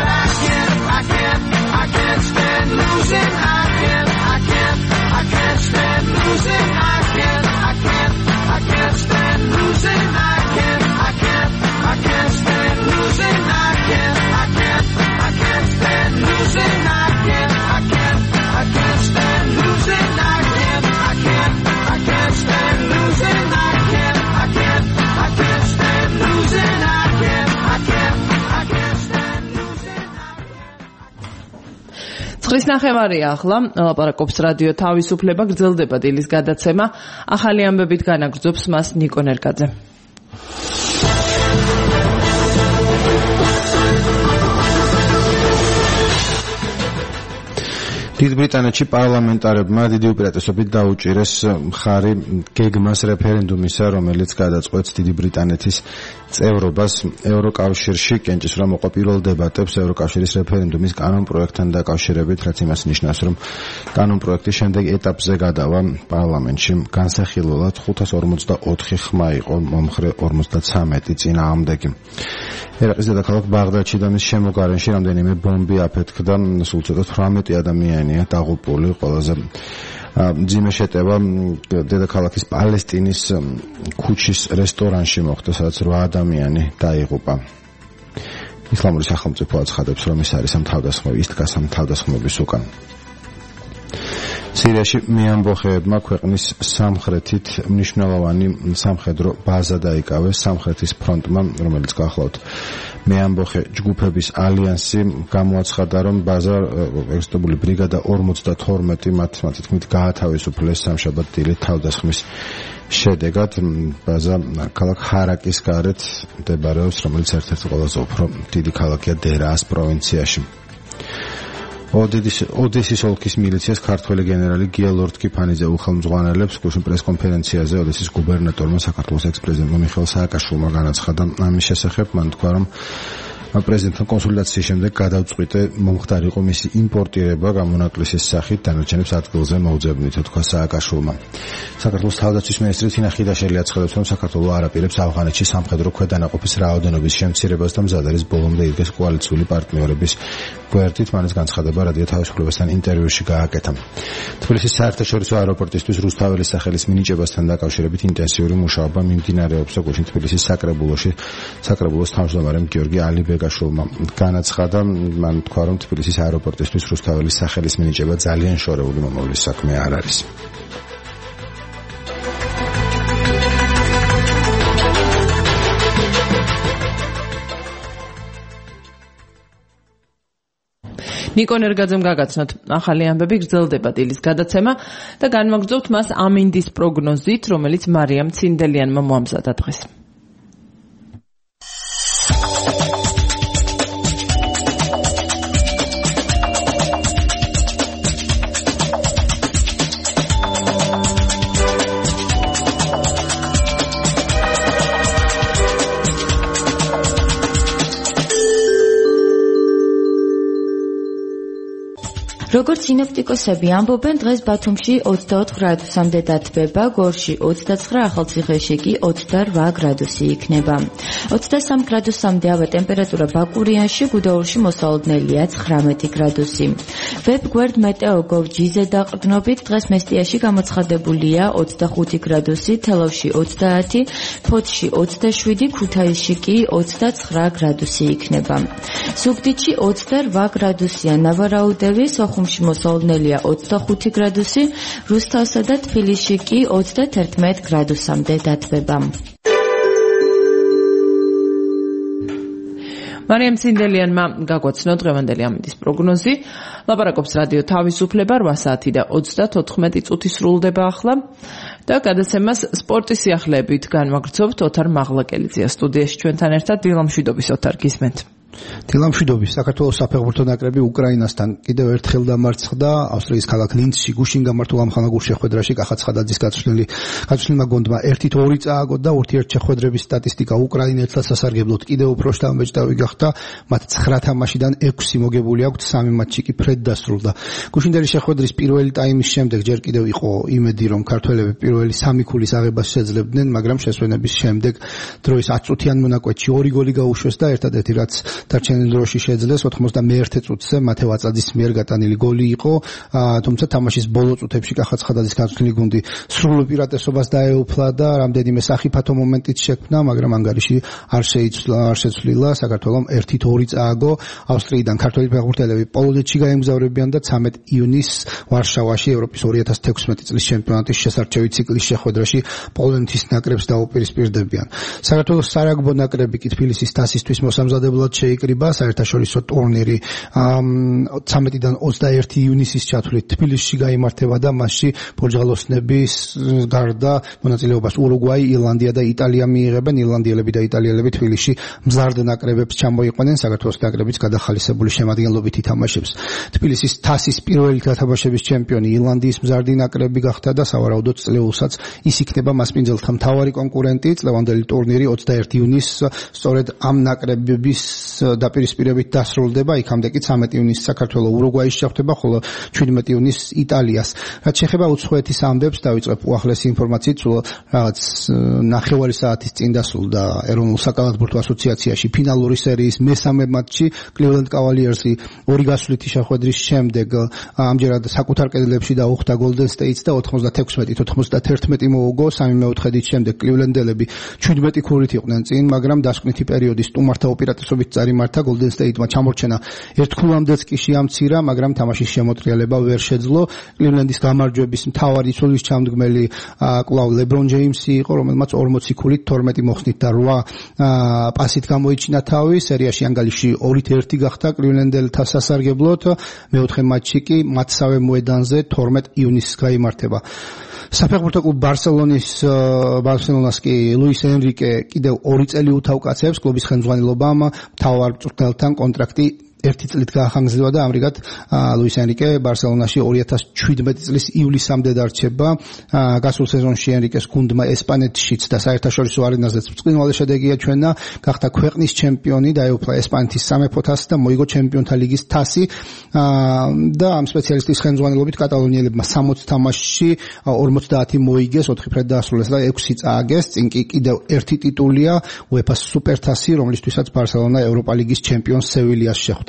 I can't stand losing. I can't 9:30 ახლა ლაპარაკობს რადიო თავისუფლება, გრძელდება დილის გადაცემა. ახალი ამბებით განაგრძობს მას ნიკო ნერკაძე. დიდ ბრიტანეთში პარლამენტარებმა დიდი უპირატესობით დაუჭირეს მხარი გეგმას რეფერენდუმისა, რომელიც გადაწყვეტს დიდი ბრიტანეთის წევრობას ევროკავშირში. კენჭისვრა მოყვა პირველ დებატებს ევროკავშირის რეფერენდუმის კანონპროექტთან დაკავშირებით, რაც იმას ნიშნავს, რომ კანონპროექტი შემდეგ ეტაპზე გადავა პარლამენტში. განსახილველად 544 ხმა იყო მომხრე 53 წინააღმდეგი. ერაყის დედაქალაქ ბაღდადში და მის შემოგარენში რამდენიმე ბომბი აფეთქდა, სულ ცოტა 18 ადამიანია დაღუპული. ყველაზე მძიმე შეტევა დედაქალაქის პალესტინის ქუჩის რესტორანში მოხდა, სადაც 8 ადამიანი დაიღუპა. ისლამური სახელმწიფო აცხადებს, რომ ეს არის სამთავდასხმები, ის დგას სამთავდასხმების უკან. სირიაში მეამბოხეებმა ქვეყნის სამხრეთით მნიშვნელოვანი სამხედრო ბაზა დაიკავეს. სამხრეთის ფრონტმა, რომელიც გახლავთ მეამბოხე ჯგუფების ალიანსი, გამოაცხადა, რომ ბაზა ექსტებული ბრიგადა 52 მათი თქმით გაათავისუფლეს სამშაბათ დილით თავდასხმის შედეგად. ბაზა ქალაქ ჰარაკის გარეთ მდებარეობს, რომელიც ერთ-ერთი ყველაზე უფრო დიდი ქალაქია დერაას პროვინციაში. ოდესის ოლქის მილიციას ქართველი გენერალი გია ლორდ-კიფანიძე უხელმძღვანელებს. გუშინ პრესკონფერენციაზე ოდესის გუბერნატორმა საქართველოს ექს-პრეზიდენტმა მიხეილ სააკაშვილმა განაცხადა ამის შესახებ. მან თქვა, რომ პრეზიდენტთან კონსულტაციის შემდეგ გადავწყვიტე მომხდარიყო მისი იმპორტირება გამონაკლისის სახით, დანარჩენებს ადგილზე მოუძებნით, თქვა სააკაშვილმა. საქართველოს თავდაცვის მინისტრი თინა ხიდაშელი აცხადებს, რომ საქართველო არ აპირებს ავღანეთში სამხედრო ქვედანაყოფის რაოდენობის შემცირებას და მზად არის ბოლომდე იდგეს კოალიციური პარტნიორების გვერდით. მან ეს განცხადება რადიო თავისუფლებასთან ინტერვიუში გააკეთა. თბილისის საერთაშორისო აეროპორტისთვის რუსთაველის სახელის მინიჭებასთან დაკავშირებით ინტენსიური მუშაობა მიმდინარეობს. გუშინ თბილისის საკრებულოს თავმჯდომარემ გიორგი ალიბეგაშვილმა განაცხადა, მან თქვა, რომ თბილისის აეროპორტისთვის რუსთაველის სახელის მინიჭება ძალიან შორეული მომავლის საქმე არ არის. ნიკო ნერგაძემ გაგაცნოთ ახალი ამბები, გრძელდება დილის გადაცემა და განვაგრძობთ მას ამინდის პროგნოზით, რომელიც მარიამ ცინდელიანმა მოამზადა დღეს. როგორც სინოპტიკოსები ამბობენ, დღეს ბათუმში 24 გრადუსამდე დათბება, გორში 29, ახალციხეში კი 28 გრადუსი იქნება. 23 გრადუსამდე ავა ტემპერატურა ბაკურიანში, გუდაურში მოსალოდნელია 19 გრადუსი. ვებგვერდ მეტეოგოვ ჯიზე დაყრდნობით დღეს მესტიაში გამოცხადებულია 25 გრადუსი, თელავში 30, ფოთში 27, ქუთაისში კი 29 გრადუსი იქნება. ზუგდიდში 28 გრადუსია, ნავარაუდევი, ხუმში მოსალოდნელია 25 გრადუსი, რუსთავსა და თბილისში კი 31 გრადუსამდე დათბება. მარიამ ცინდელიანმა გაგვაცნო დღევანდელი ამინდის პროგნოზი. ლაპარაკობს რადიო თავისუფლება, 8 საათი და 34 წუთი სრულდება ახლა და გადაცემას სპორტის სიახლეებით განვაგრძობთ. ოთარ მაღლაკელიძეა სტუდიაში ჩვენთან ერთად. დილამშვიდობის ოთარ, გისმენთ. დილამშვიდობის. საქართველოს საფეხბურთო ნაკრები უკრაინასთან კიდევ ერთხელ დამარცხდა. ავსტრიის ქალაქ ლინცში გუშინ გამართულ ამხანაგურ შეხვედრაში კახაცხადაძის გაწვრთნილმა გუნდმა 1-2 წააგო და ურთიერთშეხვედრების სტატისტიკა უკრაინელთა სასარგებლოდ კიდევ უფრო შთამბეჭდავი გახდა. მათ 9 თამაშიდან 6 მოგებული აქვთ, 3 მატჩი კი ფრედ დასრულდა. გუშინდელი შეხვედრის პირველი ტაიმის შემდეგ ჯერ კიდევ იყო იმედი, რომ ქართველები პირველი 3 ქულის აღებას შეძლებდნენ, მაგრამ შესვენების შემდეგ დროის 10 წუთიან მონაკვეთში 2 გოლი გაუშვეს და ერთადერთი რაც დარჩენილ დროში შეძლეს 91 წუთზე მათე ვაწაძის მიერ გატანილი გოლი იყო, თუმცა თამაშის ბოლო წუთებში კახაცხადაძის გაწვრთნილი გუნდი სრულ უპირატესობას დაეუფლა და რამდენიმე სახიფათო მომენტიც შექმნა, მაგრამ ანგარიში არ შეცვლილა. საქართველომ 1-2 წააგო. ავსტრიიდან ქართველი ფეხბურთელები პოლონეთში გაემგზავრებიან და 13 ივნისს ვარშავაში ევროპის 2016 წლის ჩემპიონატის შესარჩევი ციკლის შეხვედრაში პოლონეთის ნაკრებს დაუპირისპირდებიან. საქართველოს სარაგბო ნაკრები კი თბილისის თასისთვის მოსამზადებლად შეიკრიბა საერთაშორისო ტურნირი 13-დან 21 ივნისის ჩათვლით თბილისში გაიმართება და მასში პორტუგალოსნების გარდა მონაწილეობას ურუგვაი, ირლანდია და იტალია მიიღებენ. ირლანდიელები და იტალიელები თბილისში მზარდ ნაკრებებს ჩამოიყვანენ. საქართველოს ნაკრებიც გადახალისებული შემადგენლობით ითამაშებს. თბილისის თასის პირველი გათამაშების ჩემპიონი ირლანდიის მზარდი ნაკრები გახდა და სავარაუდოდ წლეულსაც ის იქნება მასპინძელთა მთავარი კონკურენტი. წლევანდელი ტურნირი 21 ივნისს სწორედ ამ ნაკრებების დაპირისპირებით დასრულდება. იქამდე კი 13 ივნისს საქართველოს ურუგვაის შეხვდება, ხოლო 17 ივნისს იტალიას. რაც შეეხება უცხოეთის ამბებს, დავიწყებ უახლესი ინფორმაციით, სულ რაღაც ნახევარი საათის წინ დასრულდა ეროვნულ საკალათბურთო ასოციაციაში ფინალური სერიის მესამე მატჩი. Cleveland Cavaliers-ი 2 გასვლითი შეხვედრის შემდეგ ამჯერად საკუთარ კედლებში დაუხდა Golden State-ს და 96-91 მოუგო. 3 მეოთხედით შემდეგ Cleveland-ელები 17 ქულით იყვნენ წინ, მაგრამ დასკვნითი პერიოდის სტუმართა უპირატესობით წარიმართა. Golden State-მა ჩამორჩენა ერთქულამდეც კი შეამცირა, მაგრამ თამაშის შემოტრიალება ვერ შეძლო. Cleveland-ის გამარჯვების მთავარი სულის ჩამდგმელი კვლავ LeBron James-ი იყო, რომელმაც 40 ქულით 12 მოხსნით და 8 პასით გამოიჩინა თავი. სერიაში ანგალიში 2-1 გახდა Cleveland-ელთა სასარგებლოდ. მეოთხე მატჩი კი მათსავე მოედანზე 12 ივნისს გაიმართება. საფეხბურთო კლუბ ბარსელონას კი ლუის ენრიკე კიდევ 2 წელი უთავკაცებს. კლუბის ხელმძღვანელობამ მთავარ მწვრთნელთან კონტრაქტი 1 წლით გაახანგრძლივა და ამრიგად ლუის ენრიკე ბარსელონაში 2017 წლის ივლისამდე დარჩება. გასულ სეზონში ენრიკეს გუნდმა ესპანეთშიც და საერთაშორისო არენაზეც ბრწყინვალე შედეგი აჩვენა. გახდა ქვეყნის ჩემპიონი, დაეუფლა ესპანეთის სამეფო თასი და მოიგო ჩემპიონთა ლიგის თასი. და ამ სპეციალისტის ხელმძღვანელობით კატალონიელებმა 60 თამაშში 50 მოიგეს, 4 ფრედ დაასრულეს და 6 წააგეს. წინ კი კიდევ 1 ტიტულია UEFA-ს სუპერთასი, რომლისთვისაც ბარსელონა ევროპა ლიგის ჩემპიონს სევილიას შეხვდება.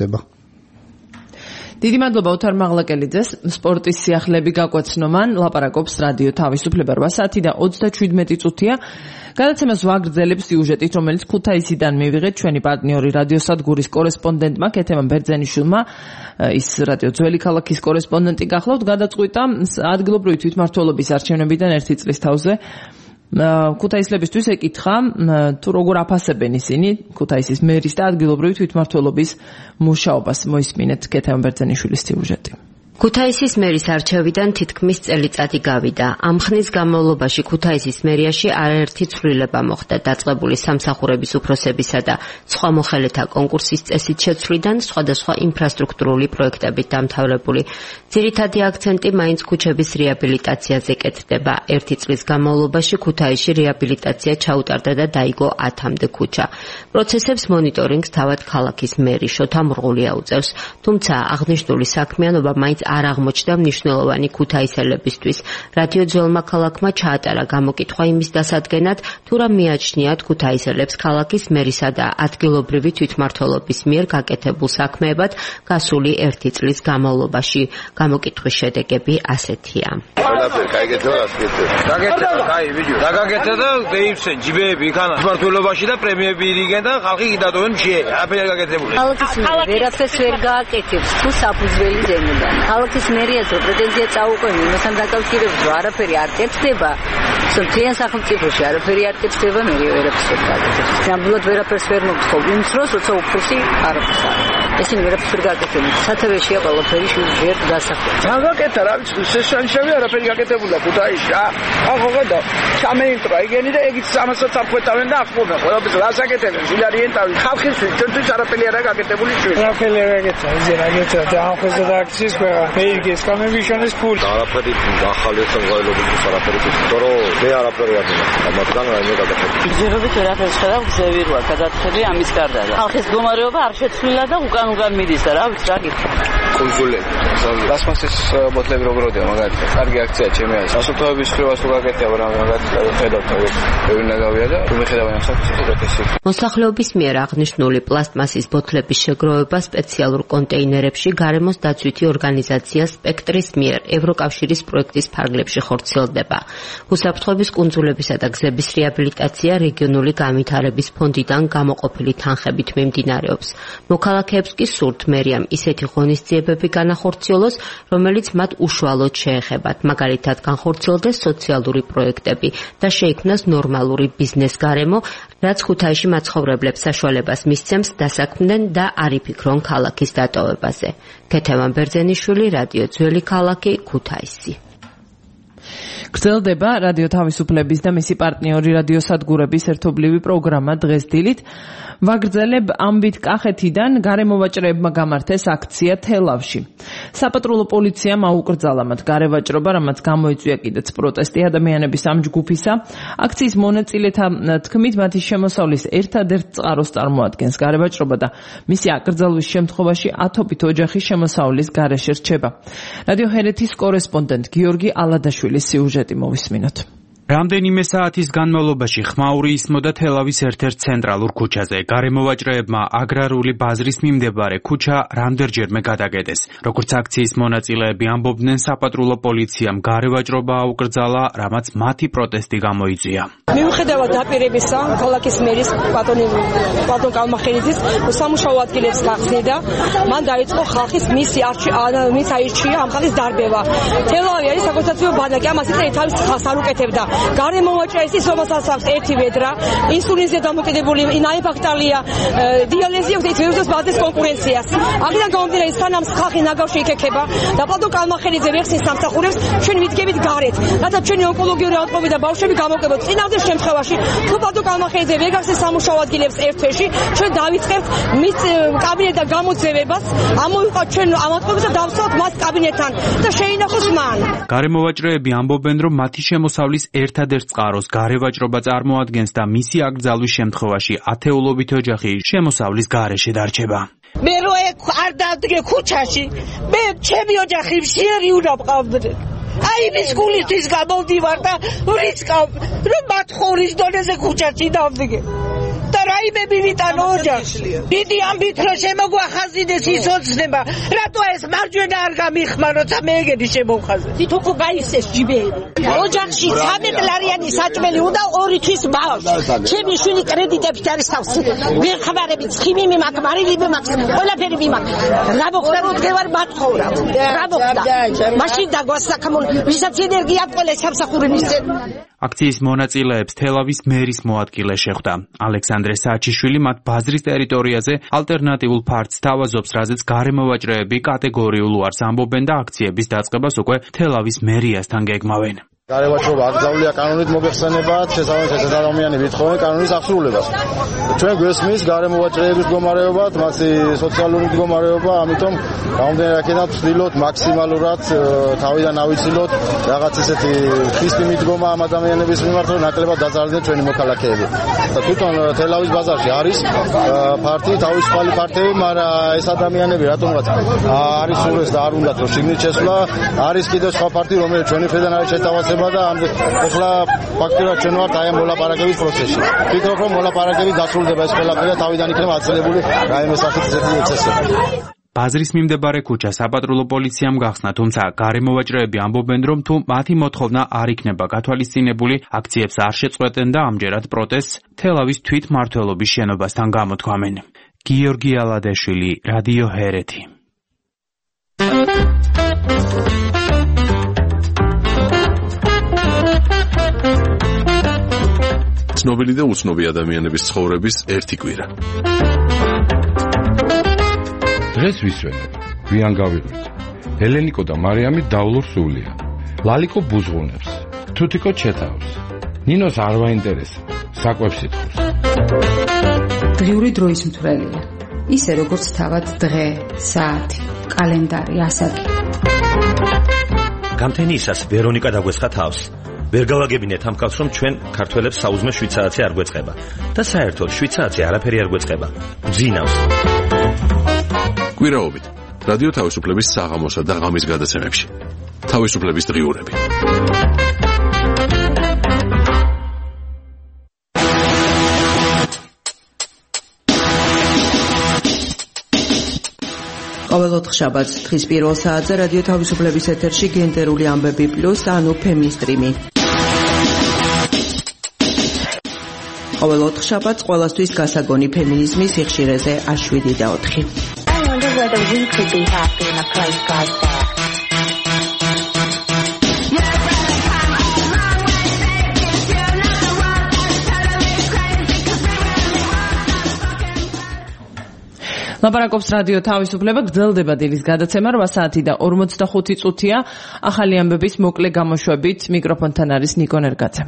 დიდი მადლობა ოთარ მაღლაკელიძეს. სპორტის სიახლეები გაკვეცნომან ლაპარაკობს რადიო თავისუფლება. 8 საათი და 37 წუთია. გადაცემას ვაგრძელებს სიუჟეტით, რომელიც ქუთაისიდან მივიღეთ ჩვენი პარტნიორი რადიოსადგურის კორესპონდენტმა კეთემან ბერძენიშვილმა. ის რადიო ძველი ქალაქის კორესპონდენტი გახლავთ. გადაწყვიტა ადგილობრივი თვითმმართველობის არჩევნებიდან 1 წლის თავზე ქუთაისლებისთვის ეკითხა თუ როგორ აფასებენ ისინი ქუთაისის მერის და ადგილობრივი თვითმმართველობის მუშაობას. მოისმინეთ კეთემან ბერძენიშვილის სიუჟეტი. ქუთაისის მერის არჩევიდან თითქმის წელიწადი გავიდა. ამ ხნის განმავლობაში ქუთაისის მერიაში არაერთი ცვლილება მოხდა. დაწყებული სამსახურების უფროსებისა და სხვა მოხელეთა კონკურსის წესით შეცვლიდან სხვადასხვა ინფრასტრუქტურული პროექტებით დამთავრებული. ძირითადი აქცენტი მაინც ქუჩების რეაბილიტაციაზე კეთდება. 1 წლის განმავლობაში ქუთაისში რეაბილიტაცია ჩაუტარდა და დაიგო 10-მდე ქუჩა. პროცესებს მონიტორინგს თავად ქალაქის მერი შოთა მრღულია უწევს. თუმცა აღნიშნული საქმიანობა მაინც არ აღმოჩნდა მნიშვნელოვანი ქუთაისელებისთვის. რადიო ძველმა ქალაქმა ჩაატარა გამოკითხვა იმის დასადგენად, თუ რა მიაჩნიათ ქუთაისელებს ქალაქის მერისა და ადგილობრივი თვითმმართველობის მიერ გაკეთებულ საქმეებად გასული 1 წლის განმავლობაში. გამოკითხვის შედეგები ასეთია. ყველაფერი გაიგეთა რა სკეთებს. გაგეთა, კაი, ვიდეო. დაგაგეთა და დეიფსენ ჯიბეები იქანა თვითმმართველობაში და პრემიები ირიგენ და ხალხი გიდატოვენ მშიერი. არაფერი გაკეთებული. ქალაქის მერი ვერაფერს ვერ გააკეთებს თუ საფუძველი ზემოდან. ქალაქის მერიას რო პრეტენზია წაუყენე იმასთან დაკავშირებით რომ არაფერი არ კეთდება, მთლიან სახელმწიფოში არაფერი არ კეთდება, მე ვერაფერს ვერ გააკეთებს. ნამდვილად ვერაფერს ვერ მოგთხოვ იმ დროს, როცა უფროსი არაფერს არ. ესენი ვერაფერს ვერ გააკეთებენ. სათავეშია ყველაფერი ვერ დასახელდა. რა გაკეთა რა ვიცი, შესანიშნავია არაფერი გაკეთებულა ქუთაისში. ახლა ხედა, ჩამეინტრა იგენი და ეგიც 300-ს არხვეთავენ და ახმოვნა. ყველაფერს რას აკეთებენ? ჟილარიენ თავი. ხალხისთვის ჩვენთვის არაფერი არ გაკეთებული ჩვენ. არაფერი არ გაკეთა, ზე რა გეცა და ახლა და აქციის ყველა. მეიგეს გამევიშონეს ფული. არაფერი ახალი სამღერლობის არაფერი თქო, მე არაფერი არ ვინა. ამათგან რაიმე გაკეთებული. ძირობით ვერაფერს ხედავ, გზები როა გადაწყები ამის გარდა. ხალხის მდგომარეობა არ შეცვლილა და უკან მიდის და რა ვიცი რა გიქხა. კუნძულები. პლასმასის ბოთლები როგორია მაგალითად? კარგი აქცია ჩემი არის. ასოთოების ხრივას თუ გაკეთება რა მაგალითად ხედავთ ეგ ნაგავია და თუ მიხედავენ ამ საკითხს ეთესი. მოსახლეობის მიერ აღნიშნული პლასტმასის ბოთლების შეგროვება სპეციალურ კონტეინერებში გარემოს დაცვითი ორგანიზაცია სპექტრის მიერ ევროკავშირის პროექტის ფარგლებში ხორციელდება. უსაფრთხოების კუნძულებისა და გზების რეაბილიტაცია რეგიონული განვითარების ფონდიდან გამოყოფილი თანხებით მიმდინარეობს. მოქალაქეებს კი სურთ მერიამ ისეთი ღონისძიებები ცვლილებები განახორციელოს, რომელიც მათ უშუალოდ შეეხებათ, მაგალითად განხორციელდეს სოციალური პროექტები და შეიქმნას ნორმალური ბიზნეს გარემო, რაც ქუთაისში მაცხოვრებლებს საშუალებას მისცემს დასაქმდნენ და არ იფიქრონ ქალაქის დატოვებაზე. ქეთევან ბერძენიშვილი, რადიო ძველი ქალაქი, ქუთაისი. გრძელდება რადიო თავისუფლების და მისი პარტნიორი რადიოსადგურების ერთობლივი პროგრამა დღეს დილით. ვაგრძელებ ამბით კახეთიდან გარემოვაჭრეებმა გამართეს აქცია თელავში. საპატრულო პოლიციამ აუკრძალა მათ გარევაჭრობა, რამაც გამოიწვია კიდეც პროტესტი ადამიანების ამ ჯგუფისა. აქციის მონაწილეთა თქმით, მათი შემოსავლის ერთადერთ წყაროს წარმოადგენს გარევაჭრობა და მისი აკრძალვის შემთხვევაში ათობით ოჯახი შემოსავლის გარეშე რჩება. რადიო ჰერეთის კორესპონდენტ გიორგი ალადაშვილის სიუჟეტი მოვისმინოთ. რამდენიმე საათის განმავლობაში ხმაური ისმოდა თელავის ერთ-ერთ ცენტრალურ ქუჩაზე. გარემოვაჭრეებმა აგრარული ბაზრის მიმდებარე ქუჩა რამდენჯერმე გადაკეტეს. როგორც აქციის მონაწილეები ამბობდნენ, საპატრულო პოლიციამ გარევაჭრობა აუკრძალა, რამაც მათი პროტესტი გამოიწვია. მიუხედავად დაპირებისა, ქალაქის მერის პლატონ კალმახელიძის სამუშაო ადგილებს გახსნიდა, მან დაიწყო ხალხის მის აირჩია ამ ხალხის დარბევა. თელავი არის საკონსერვაციო ბანაკი, ამას ისე თავის ხალხს არ უკეთებდა. გარემოვაჭრეების რომელსაც აქვს ერთი ვედრა, ინსულინზე დამოკიდებული ნაეფაქტალია, დიალიზი აქვს, ის ვირუსის ბაზრის კონკურენციას. აქედან გამომდინარე, სანამ ხალხი ნაგავში იქექება და პლატონ კალმახელიძე ვეხსნის სამსახურებს, ჩვენ ვიდგებით გარეთ, რათა ჩვენი ონკოლოგიური ავტომობილი და ბავშვები გამოკებოთ. წინავდეს შემთხვევაში, თუ პლატონ კალმახელიძე ვერ გახსნის სამუშაო ადგილებს ერთ თვეში, ჩვენ დავიწყებთ მის კაბინეტთან გამოძევებას, ამოვიყავთ ჩვენ ავტომობილს და დავსვათ მას კაბინეტთან და შეინახოს მან. გარემოვაჭრეები ამბობენ, რომ მათი შემოსავლის ერთადერთ წყაროს გარევაჭრობა წარმოადგენს და მისი აკრძალვის შემთხვევაში ათეულობით ოჯახი შემოსავლის გარეშე დარჩება. მე რო არ დავდგე ქუჩაში, მე ჩემი ოჯახი მშიერი უნდა მყავდნენ. აი მის გულისთვის გამოვდივარ და ვრიცხავ, რომ მათ ხორის დონეზე ქუჩაში დავდგე. და რაიმე მივიტანო ოჯახს. დიდი ამბით რომ შემოგვახაზინეს ის ოცნება, რატო ეს მარჯვენა არ გამიხმა, როცა მე ეგენი შემოვხაზე. თითოქო გაიხსეს ჯიბეები. ოჯახში 13 ლარიანი საჭმელი უნდა 2 თვის ბავშვს. ჩემი შვილი კრედიტებით არის თავს. ვერ ხმარები, ცხიმი მიმაქვს, მარილები მაქვს, ყველაფერი მიმაქვს. რა მოხდა რომ დღევარ მათხოვრავ. რა მოხდა? მაშინ დაგვასაკამო, ვისაც ენერგია ყველა სამსახური მისცენ. აქციის მონაწილეებს თელავის მერის მოადგილე შეხვდა. ალექსანდრე საჩიშვილი მათ ბაზრის ტერიტორიაზე ალტერნატიულ ფართს თავაზობს, რაზეც გარემოვაჭრეები კატეგორიულ უარს ამბობენ და აქციების დაწყებას უკვე თელავის მერიასთან გეგმავენ. გარევაჭრობა აკრძალულია კანონით მოგეხსენებათ, შესაბამისად ეს ადამიანები ეთხოვენ კანონის აღსრულებას. ჩვენ გვესმის გარემოვაჭრეების მდგომარეობა, მათი სოციალური მდგომარეობა, ამიტომ გამომდინარე აქედან ვცდილობთ მაქსიმალურად თავიდან ავიცილოთ რაღაც ესეთი ხისტი მიდგომა ამ ადამიანების მიმართ, რომ ნაკლებად დაძარცდნენ ჩვენი მოქალაქეები. და თვითონ თელავის ბაზარში არის ფართი, თავისუფალი ფართები, მაგრამ ეს ადამიანები რატომღაც არის სურეს და არ უნდათ რომ შიგნით შესვლა, არის კიდევ სხვა ფართი, რომელიც ჩვენი მხრიდან არის შეთავაზებული და ეხლა ფაქტობრივად ჩვენ ვართ აი ამ მოლაპარაკების პროცესში. ვფიქრობ, რომ მოლაპარაკები დასრულდება ეს ყველაფერი და თავიდან იქნება აცილებული რაიმე სახით ესეთი ექსცესები. ბაზრის მიმდებარე ქუჩა საპატრულო პოლიციამ გახსნა, თუმცა გარემოვაჭრეები ამბობენ, რომ თუ მათი მოთხოვნა არ იქნება გათვალისწინებული, აქციებს არ შეწყვეტენ და ამჯერად პროტესტს თელავის თვითმმართველობის შენობასთან გამოთქვამენ. გიორგი ალადაშვილი, რადიო ჰერეთი. ცნობილი და უცნობი ადამიანების ცხოვრების ერთი კვირა. დღეს ვისვენებ, გვიან გავიღვიძ. ელენიკო და მარიამი დავლურ სულია. ლალიკო ბუზღუნებს, თუთიკო ჩეთავს. ნინოს არ ვაინტერესებს, საკვებს ითხოვს. დღიური დროის მთვრელია. ისე როგორც თავად დღე, საათი, კალენდარი, ასაკი. გამთენიისას ვერონიკა დაგვესხა თავს. ვერ გავაგებინეთ ამ კაცს, რომ ჩვენ ქართველებს საუზმე შვიცარიცი არ გვეწყება და საერთოდ შვიცარიცი არაფერი არ გვეწყება. გძინავს. კვირაობით რადიო თავისუფლების საღამოსა და ღამის გადაცემებში. თავისუფლების დღიურები. ყოველ ოთხშაბათს დღის პირველ საათზე რადიო თავისუფლების ეთერში გენდერული ამბები პლუს, ანუ ფემინისტრიმი. ყოველ ოთხშაბათს ყველასთვის გასაგონი ფემინიზმის სიხშირეზე 7 და 4. whether we could be happy in a place like that. ლაპარაკობს რადიო თავისუფლება, გრძელდება დილის გადაცემა 8 საათი და 45 წუთია. ახალი ამბების მოკლე გამოშვებით მიკროფონთან არის ნიკო ნერგაძე.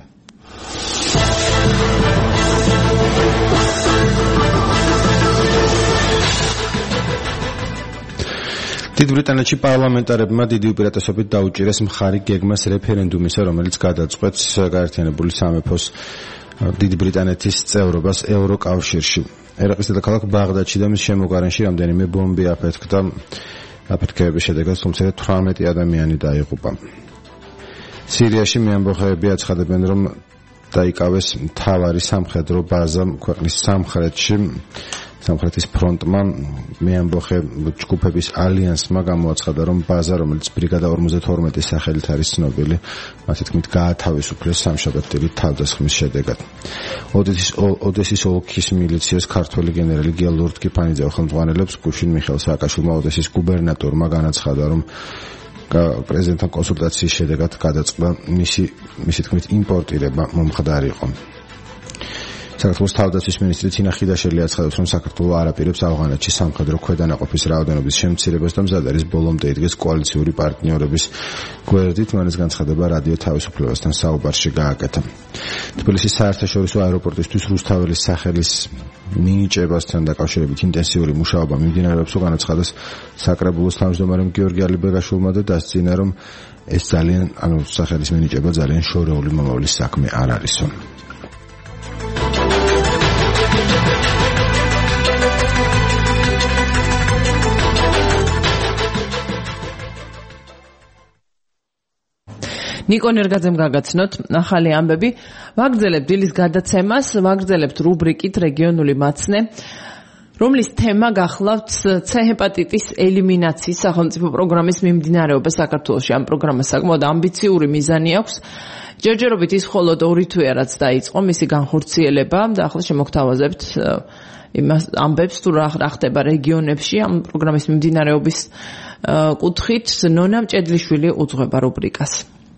დიდ ბრიტანეთში პარლამენტარებმა დიდი უპირატესობით დაუჭირეს მხარი გეგმას რეფერენდუმისა, რომელიც გადაწყვეტს გაერთიანებული სამეფოს დიდი ბრიტანეთის წევრობას ევროკავშირში. ერაყის დედაქალაქ ბაღდადში და მის შემოგარენში რამდენიმე ბომბი აფეთქდა. აფეთქების შედეგად თუმცა 18 ადამიანი დაიღუპა. სირიაში მეამბოხეები აცხადებენ, რომ დაიკავეს მთავარი სამხედრო ბაზა ქვეყნის სამხრეთში. სამხრეთის ფრონტმა მეამბოხე ჯგუფების ალიანსმა გამოაცხადა, რომ ბაზა, რომელიც ბრიგადა 52 სახელით არის ცნობილი, მათი თქმით გაათავისუფლეს სამშაბათი თავდასხმის შედეგად. ოდესის ოლქის მილიციას ქართველი გენერალი გიალურდ კიფანიძე ხელმძღვანელობს. გუშინ მიხეილ სააკაშვილმა ოდესის გუბერნატორმა განაცხადა, რომ პრეზიდენტთან კონსულტაციის შედეგად გადაწყდა მისი თქმით იმპორტირება მომხდარ იყო. საქართველოს თავდაცვის მინისტრი თინა ხიდაშელი აცხადებს, რომ საქართველო არ აპირებს ავღანეთში სამხედრო ქვედანაყოფის რაოდენობის შემცირებას და მზად არის ბოლომდე იდგეს კოალიციური პარტნიორების გვერდით. მან ეს განცხადება რადიო თავისუფლებასთან საუბარში გააკეთა. თბილისის საერთაშორისო აეროპორტისთვის რუსთაველის სახელის მინიჭებასთან დაკავშირებით ინტენსიური მუშაობა მიმდინარეობს, განაცხადეს საკრებულოს თავმჯდომარემ გიორგი ალიბეგაშვილმა და დასძინა, რომ ეს სახელის მინიჭება ძალიან შორეული მომავლის საქმე არ არისო. ნიკო ნერგაძემ გაგაცნოთ ახალი ამბები. ვაგრძელებთ დილის გადაცემას, ვაგრძელებთ რუბრიკით რეგიონული მაცნე, რომლის თემა გახლავთ C ჰეპატიტის ელიმინაციის სახელმწიფო პროგრამის მიმდინარეობა საქართველოში. ამ პროგრამას საკმაოდ ამბიციური მიზანი აქვს. ჯერჯერობით ის მხოლოდ 2 თვეა რაც დაიწყო მისი განხორციელება და ახლა შემოგთავაზებთ იმას ამბებს თუ რა ხდება რეგიონებში ამ პროგრამის მიმდინარეობის კუთხით. ნონა მჭედლიშვილი უძღვება რუბრიკას.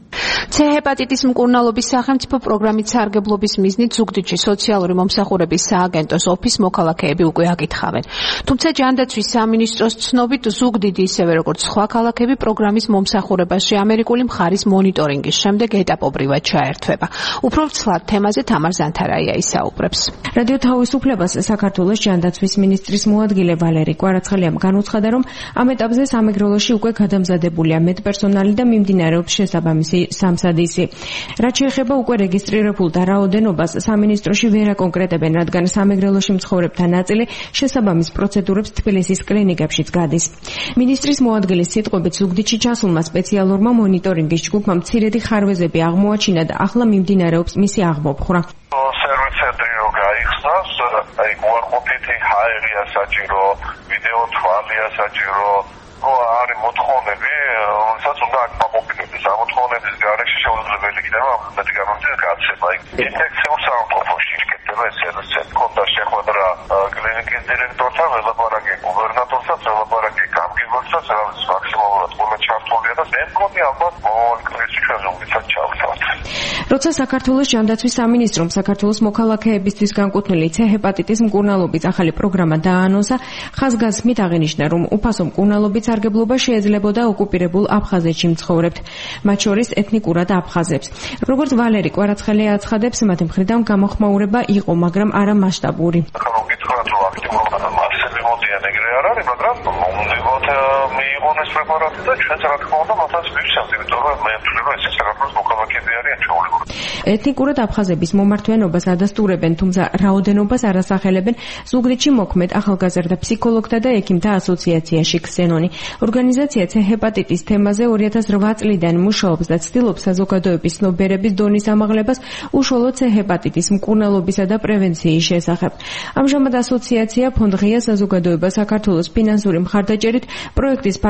C ჰეპატიტის მკურნალობის სახელმწიფო პროგრამის სარგებლობის მიზნით ზუგდიდში სოციალური მომსახურების სააგენტოს ოფისს მოქალაქეები უკვე აკითხავენ. თუმცა ჯანდაცვის სამინისტროს ცნობით ზუგდიდი ისევე როგორც სხვა ქალაქები პროგრამის მომსახურებაში ამერიკული მხარის მონიტორინგის შემდეგ ეტაპობრივად ჩაერთვება. უფრო ცლად თემაზე თამარ ზანთარაია ისაუბრებს. რადიო თავისუფლებას საქართველოს ჯანდაცვის მინისტრის მოადგილე ვალერი კვარაცხელიამ განუცხადა, რომ ამ ეტაპზე სამეგრელოში უკვე გადამზადებულია მედპერსონალი და მიმდინარეობს შესაბამისი სამსადისი. რაც შეეხება უკვე რეგისტრირებულ და რაოდენობას, სამინისტროში ვერ აკონკრეტებენ, რადგან სამეგრელოში მცხოვრებთა ნაწილი შესაბამის პროცედურებს თბილისის კლინიკებშიც გადის. მინისტრის მოადგილის სიტყვებით ზუგდიდში ჩასულმა სპეციალურმა მონიტორინგის ჯგუფმა მცირედი ხარვეზები აღმოაჩინა და ახლა მიმდინარეობს მისი აღმოფხვრა. სერვის ცენტრი რო გაიხსნას, აი უარყოფითი ჰაერია საჭირო, ვიდეო თვალია საჭირო, არის მოთხოვნები, რომელსაც უნდა აკმაყოფილდეს. ამ მოთხოვნების გარეშე შეუძლებელი იქნება მეტი გამომწვევი გაცემა. ინფექციურ სამყოფოში შეკეთება ეს კონდა შეხვედრა კლინიკის დირექტორთან, ელაპარაკე გუბერნატორთან, ელაპარაკე გამგებელთან, რაც მაქსიმალურად ყველა ჩართულია და მე მგონი ალბათ მომავალ ჩვენ ზოგადად ჩავხსნათ. როცა საქართველოს ჯანდაცვის სამინისტრომ საქართველოს მოქალაქეებისთვის განკუთვნილი C ჰეპატიტის მკურნალობის ახალი პროგრამა დააანონსა, ხაზგასმით აღინიშნა, რომ უფასო მკურნალობის სარგებლობა შეიძლებოდა ოკუპირებულ აფხაზეთში მცხოვრებთ, მათ შორის ეთნიკურად აფხაზებს. როგორც ვალერი კვარაცხელი აცხადებს, მათი მხრიდან გამოხმაურება იყო, მაგრამ არა მასშტაბური. გითხრათ, რომ აქტიურად მასები მოდიან ეგრე არ არის, მაგრამ მომდივოთ მიიღონ ეს პრეპარატი და ჩვენც რა თქმა უნდა მათაც მივსევთ, იმიტომ რომ მე ვთვლი, რომ ეს საქართველოს მოქალაქეები არიან ჩვეულებრივ. ეთნიკურად აფხაზების მომართვენობას ადასტურებენ, თუმცა რაოდენობას არ ასახელებენ. ზუგდიდში მოქმედ ახალგაზრდა ფსიქოლოგთა და ექიმთა ასოციაციაში ქსენონი. ორგანიზაცია C ჰეპატიტის თემაზე 2008 წლიდან მუშაობს და ცდილობს საზოგადოების ცნობიერების დონის ამაღლებას უშუალოდ C ჰეპატიტის მკურნალობისა და პრევენციის შესახებ. ამჟამად ასოციაცია ფონდ ღია საზოგადოება საქართველოს ფინანსური მხარდაჭერით პროექტის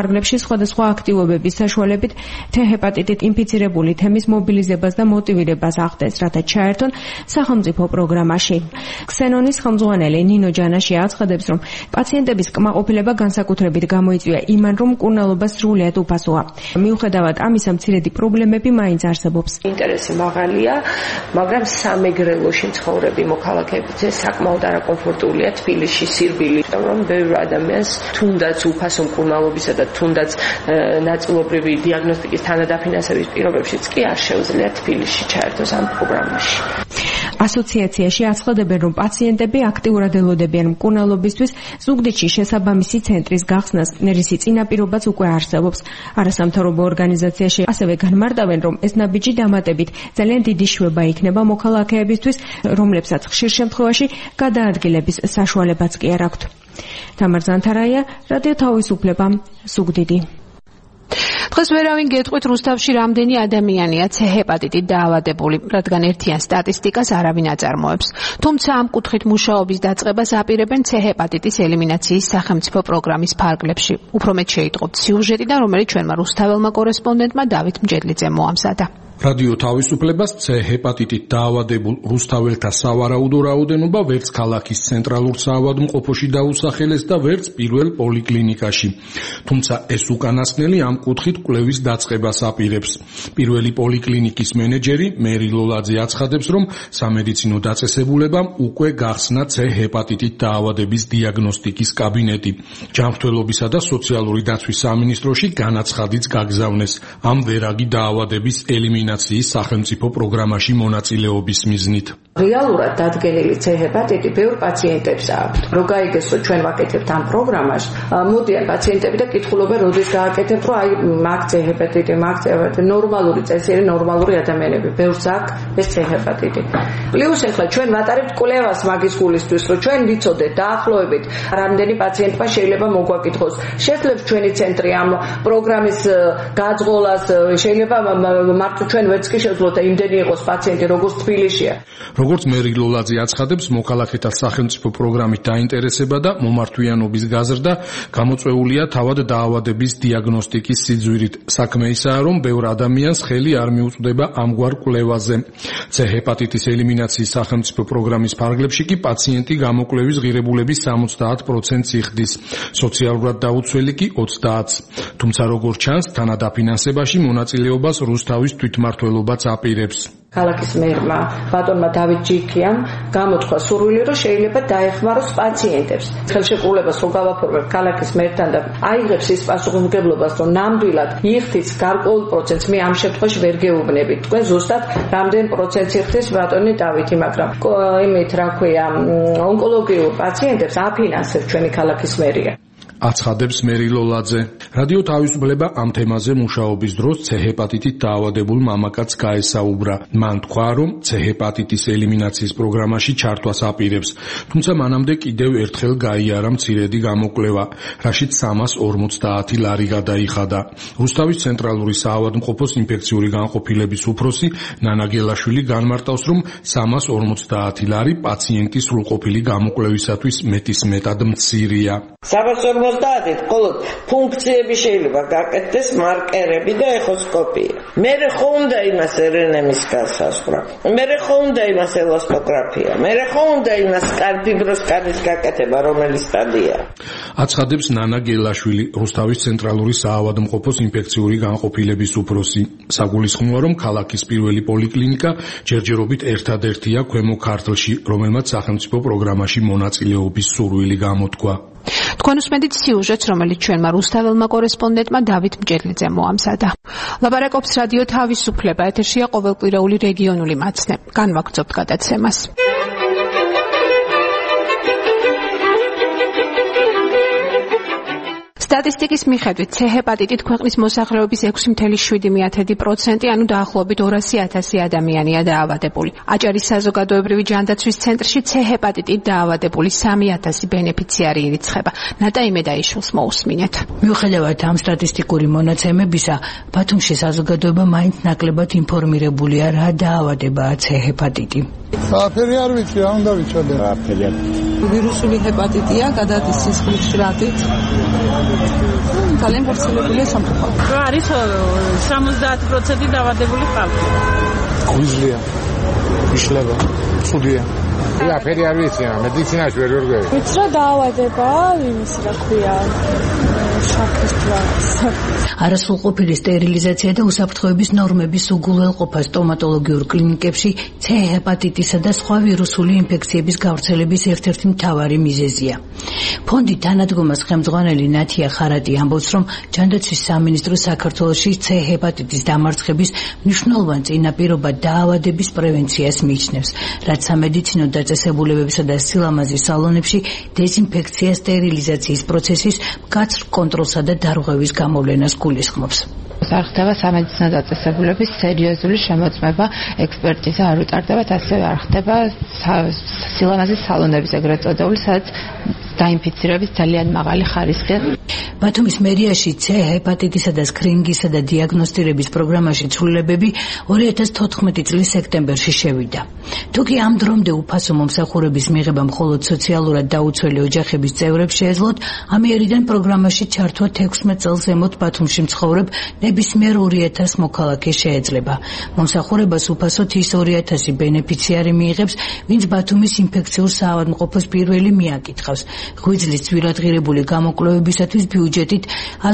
ფარგლებში სხვადასხვა აქტივობების საშუალებით ჰეპატიტით ინფიცირებული თემის მობილიზებას და მოტივირებას ახდენს, რათა ჩაერთონ სახელმწიფო პროგრამაში. ქსენონის ხელმძღვანელი ნინო ჯანაში აცხადებს, რომ პაციენტების კმაყოფილება განსაკუთრებით გამოიწვია იმან, რომ მკურნალობა სრულიად უფასოა. მიუხედავად ამისა, მცირედი პრობლემები მაინც არსებობს. ინტერესი მაღალია, მაგრამ სამეგრელოში მცხოვრები მოქალაქეებიც საკმაოდ არაკომფორტულია თბილისში სირბილი, რომ ბევრ ადამიანს თუნდაც უფასო მკურნალობისა და თუნდაც ნაწილობრივი დიაგნოსტიკის თანადაფინანსების პირობებშიც კი არ შეუძლია თბილისში ჩაერთოს ამ პროგრამაში. ასოციაციაში აცხადებენ, რომ პაციენტები აქტიურად ელოდებიან მკურნალობისთვის ზუგდიდში შესაბამისი ცენტრის გახსნას, რისი წინაპირობაც უკვე არსებობს. არასამთავრობო ორგანიზაციაში ასევე განმარტავენ, რომ ეს ნაბიჯი დამატებით ძალიან დიდი შვება იქნება მოქალაქეებისთვის, რომლებსაც ხშირ შემთხვევაში გადაადგილების საშუალებაც კი არ აქვთ. თამარ ზანთარაია, რადიო თავისუფლება, ზუგდიდი. დღეს ვერავინ გეტყვით რუსთავში რამდენი ადამიანია ჰეპატიტით დაავადებული, რადგან ერთიან სტატისტიკას არავინ აწარმოებს. თუმცა ამ კუთხით მუშაობის დაწყებას აპირებენ ჰეპატიტის ელიმინაციის სახელმწიფო პროგრამის ფარგლებში. უფრო მეტ შეიტყობთ სიუჟეტიდან, რომელიც ჩვენმა რუსთაველმა კორესპონდენტმა დავით მჭედლიძემ მოამზადა. რადიო თავისუფლებას ჰეპატიტით დაავადებულ რუსთაველთა სავარაუდო რაოდენობა ვერც ქალაქის ცენტრალურ საავადმყოფოში დაუსახელეს და ვერც პირველ პოლიკლინიკაში. თუმცა ეს უკანასკნელი ამ კუთხით კვლევის დაწყებას აპირებს. პირველი პოლიკლინიკის მენეჯერი მერი ლოლაძე აცხადებს, რომ სამედიცინო დაწესებულებამ უკვე გახსნა ჰეპატიტით დაავადების დიაგნოსტიკის კაბინეტი. ჯანმრთელობისა და სოციალური დაცვის სამინისტროში განაცხადიც გაგზავნეს ამ ვერაგი დაავადების ელიმინაციის სახელმწიფო პროგრამაში მონაწილეობის მიზნით. რეალურად დადგენილი ჰეპატიტი ბევრ პაციენტებს აქვს. რო გაიგესო ჩვენ ვაკეთებთ ამ პროგრამას, მოდიან პაციენტები და კითხულობენ, როდის გააკეთებთ, რომ აი მაგ ჰეპატიტი, მაგ ნორმალური წესიერი ნორმალური ადამიანები, ბევრს აქვს ეს ჰეპატიტი. პლუს ახლა ჩვენ ვატარებთ კვლევას მაგის გულისთვის, რომ ჩვენ ვიცოდეთ დაახლოებით რამდენი პაციენტმა შეიძლება მოგვაკითხოს. შეძლებს ჩვენი ცენტრი ამ პროგრამის გაძღოლას, შეიძლება მარტო ჩვენ ვერც კი შევძლოთ და იმდენი იყოს პაციენტი, როგორც თბილისშია. როგორც მერი ლოლაძე აცხადებს, მოქალაქეთა სახელმწიფო პროგრამით დაინტერესება და მომართვიანობის გაზრდა გამოწვეულია თავად დაავადების დიაგნოსტიკის სიძვირით. საქმე ისაა, რომ ბევრ ადამიანს ხელი არ მიუწვდება ამგვარ კვლევაზე. ჰეპატიტის ელიმინაციის სახელმწიფო პროგრამის ფარგლებში კი პაციენტი გამოკვლევის ღირებულების 70%-ს იხდის, სოციალურად დაუცველი კი 20%-ს. თუმცა როგორც ჩანს, თანადაფინანსებაში მონაწილეობას რუსთავის თვითმმართველობაც აპირებს. ქალაქის მერმა ბატონმა დავით ჯიქიამ გამოთქვა სურვილი, რომ შეიძლება დაეხმაროს პაციენტებს. ხელშეკრულებას რო გავაფორმებ ქალაქის მერთან და აიღებს ის პასუხისმგებლობას, რომ ნამდვილად იხდის გარკვეულ პროცენტს, მე ამ შემთხვევაში ვერ გეუბნებით. თქვენ ზუსტად რამდენ პროცენტს იხდის ბატონი დავითი, მაგრამ იმით რა ქვია, ონკოლოგიურ პაციენტებს აფინანსებს ჩვენი ქალაქის მერია. აცხადებს მერი ლოლაძე. რადიო თავისუფლება ამ თემაზე მუშაობის დროს ჰეპატიტით დაავადებულ მამაკაცს გაესაუბრა. მან თქვა, რომ ჰეპატიტის ელიმინაციის პროგრამაში ჩართვას აპირებს, თუმცა მანამდე კიდევ ერთხელ გაიარა მცირედი გამოკვლევა, რაშიც 350 ლარი გადაიხადა. რუსთავის ცენტრალური საავადმყოფოს ინფექციური განყოფილების უფროსი ნანა გელაშვილი განმარტავს, რომ 350 ლარი პაციენტის სრულყოფილი გამოკვლევისათვის მეტისმეტად მცირეა. 350-ით მხოლოდ ფუნქციები შეიძლება გაკეთდეს, მარკერები და ეხოსკოპია. მერე ხო უნდა იმას რნმ-ის გასასწრა. მერე ხო უნდა იმას ელასტოგრაფია. მერე ხო უნდა იმას ფიბროსკანის გაკეთება, რომელიც სტადია. აცხადებს ნანა გელაშვილი, რუსთავის ცენტრალური საავადმყოფოს ინფექციური განყოფილების უფროსი. საგულისხმოა, რომ ქალაქის პირველი პოლიკლინიკა ჯერჯერობით ერთადერთია ქვემო ქართლში, რომელმაც სახელმწიფო პროგრამაში მონაწილეობის სურვილი გამოთქვა. თქვენ უსმენთ სიუჟეტს, რომელიც ჩვენმა რუსთაველმა კორესპონდენტმა დავით მჭედლიძემ მოამზადა. ლაპარაკობს რადიო თავისუფლება, ეთერშია ყოველკვირეული რეგიონული მაცნე. განვაგრძობთ გადაცემას. სტატისტიკის მიხედვით ჰეპატიტით ქვეყნის მოსახლეობის 6.7%, ანუ დაახლოებით 200,000 ადამიანია დაავადებული. აჭარის საზოგადოებრივი ჯანდაცვის ცენტრში ჰეპატიტით დაავადებული 3,000 ბენეფიციარი ირიცხება. ნატა იმედაიშვილს მოусმინეთ. მიუხედავად ამ სტატისტიკური მონაცემებისა, ბათუმში საზოგადოება მაინც ნაკლებად ინფორმირებულია, რა დაავადებაა ჰეპატიტი. საფერი არ ვიცი, რა უნდა ვიცოდე. ვირუსული ჰეპატიტია, გადადის სისხლის შრატით. ძალიან გავრცელებულია სამწუხაროდ. რა არის 70% დაავადებული ხალხი. გვიძლია. იშლება. ცუდია.აფერი არ ვიცი, მედიცინაში ვერ ვერგები. ვიცი რა დაავადება, იმის რა ქვია. არასრულყოფილი სტერილიზაცია და უსაფრთხოების ნორმების უგულებელყოფა სტომატოლოგიურ კლინიკებში C ჰეპატიტისა და სხვა ვირუსული ინფექციების გავრცელების ერთ-ერთი მთავარი მიზეზია. ფონდი თანადგომას ხელმძღვანელი ნათია ხარატი ამბობს, რომ ჯანდაცვის სამინისტრო საქართველოში C ჰეპატიტის დამარცხების მნიშვნელოვან წინაპირობად დაავადების პრევენციას მიიჩნევს, რაც სამედიცინო დაწესებულებებსა და სილამაზის სალონებში დეზინფექცია სტერილიზაციის პროცესის მკაცრ კონტროლსა და დარღვევის გამოვლენას გულისხმობს. არ ხდება სამედიცინო დაწესებულების სერიოზული შემოწმება, ექსპერტიზა არ უტარდება, ასევე არ ხდება სილამაზის სალონების ეგრეთ წოდებული, სადაც დაინფიცირების ძალიან მაღალი ხარისხია. ბათუმის მერიაში C ჰეპატიტისა და სკრინინგისა და დიაგნოსტირების პროგრამაში ცვლილებები 2014 წლის სექტემბერში შევიდა. თუკი ამ დრომდე უფასო მომსახურების მიღება მხოლოდ სოციალურად დაუცველი ოჯახების წევრებს შეეძლოთ, ამიერიდან პროგრამაში ჩართვა 16 წელს ზემოთ ბათუმში მცხოვრებ ნებისმიერ 2000 მოქალაქე შეეძლება. მომსახურებას უფასოდ ის 2000 ბენეფიციარი მიიღებს, ვინც ბათუმის ინფექციურ საავადმყოფოს პირველი მიაკითხავს. ღვიძლის ძვირადღირებული გამოკვლევებისათვის ბიუჯეტით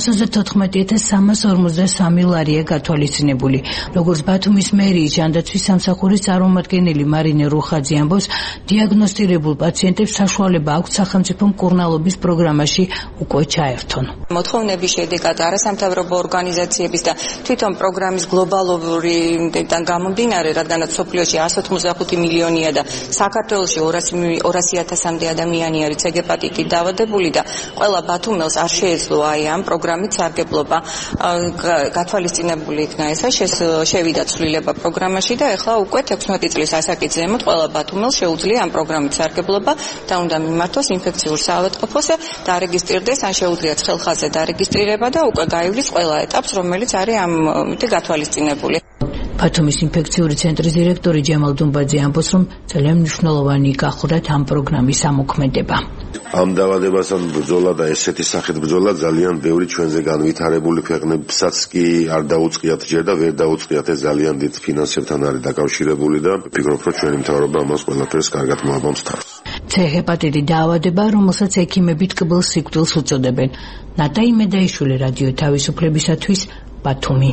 134,343 ლარია გათვალისწინებული. როგორც ბათუმის მერიის ჯანდაცვის სამსახურის წარმომადგენელი მარინე რუხაძე ამბობს, დიაგნოსტირებულ პაციენტებს საშუალება აქვთ სახელმწიფო მკურნალობის პროგრამაში უკვე ჩაერთონ. მოთხოვნების შედეგად არასამთავრობო ორგანიზაციების და თვითონ პროგრამის გლობალურიდან გამომდინარე, რადგანაც სოფლიოში 185 მილიონია და საქართველოში 200,000-მდე ადამიანი არის ჰეპატიტით დაავადებული და ყველა ბათუმელს არ შეეძლო აი ამ პროგრამით სარგებლობა. გათვალისწინებული იქნა ესა, შევიდა ცვლილება პროგრამაში და ეხლა უკვე 16 წლის ასაკით ზემოთ ყველა ბათუმელს შეუძლია ამ პროგრამით სარგებლობა და უნდა მიმართოს ინფექციურ საავადმყოფოს და დარეგისტრირდეს, ან შეუძლიათ ხელხაზე დარეგისტრირება და უკვე გაივლის ყველა ეტაპს, რომელიც არის ამ გათვალისწინებული. ბათუმის ინფექციური ცენტრის დირექტორი ჯემალ დუმბაძე ამბობს, რომ ძალიან მნიშვნელოვანი გახურათ ამ პროგრამის ამოქმედება. ამ დაავადებასთან ბრძოლა და ესეთი სახით ბრძოლა ძალიან ბევრი ჩვენზე განვითარებული ქვეყნებსაც კი არ დაუწყიათ ჯერ და ვერ დაუწყიათ, ეს ძალიან დიდ ფინანსებთან არის დაკავშირებული და ვფიქრობ, რომ ჩვენი მთავრობა ამას ყველაფერს კარგად მოაბამს თავს. C ჰეპატიტი დაავადება, რომელსაც ექიმები ტკბილ სიკვდილს უწოდებენ. ნატაი მედაიშვილი, რადიო თავისუფლებისათვის, ბათუმი.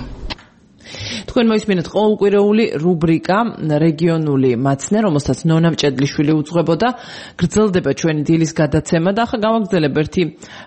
თქვენ მოისმინეთ ყოველკვირეული რუბრიკა რეგიონული მაცნე, რომელსაც ნონა მჭედლიშვილი უძღვებოდა. გრძელდება ჩვენი დილის გადაცემა და ახლა გავაგრძელებ ერთი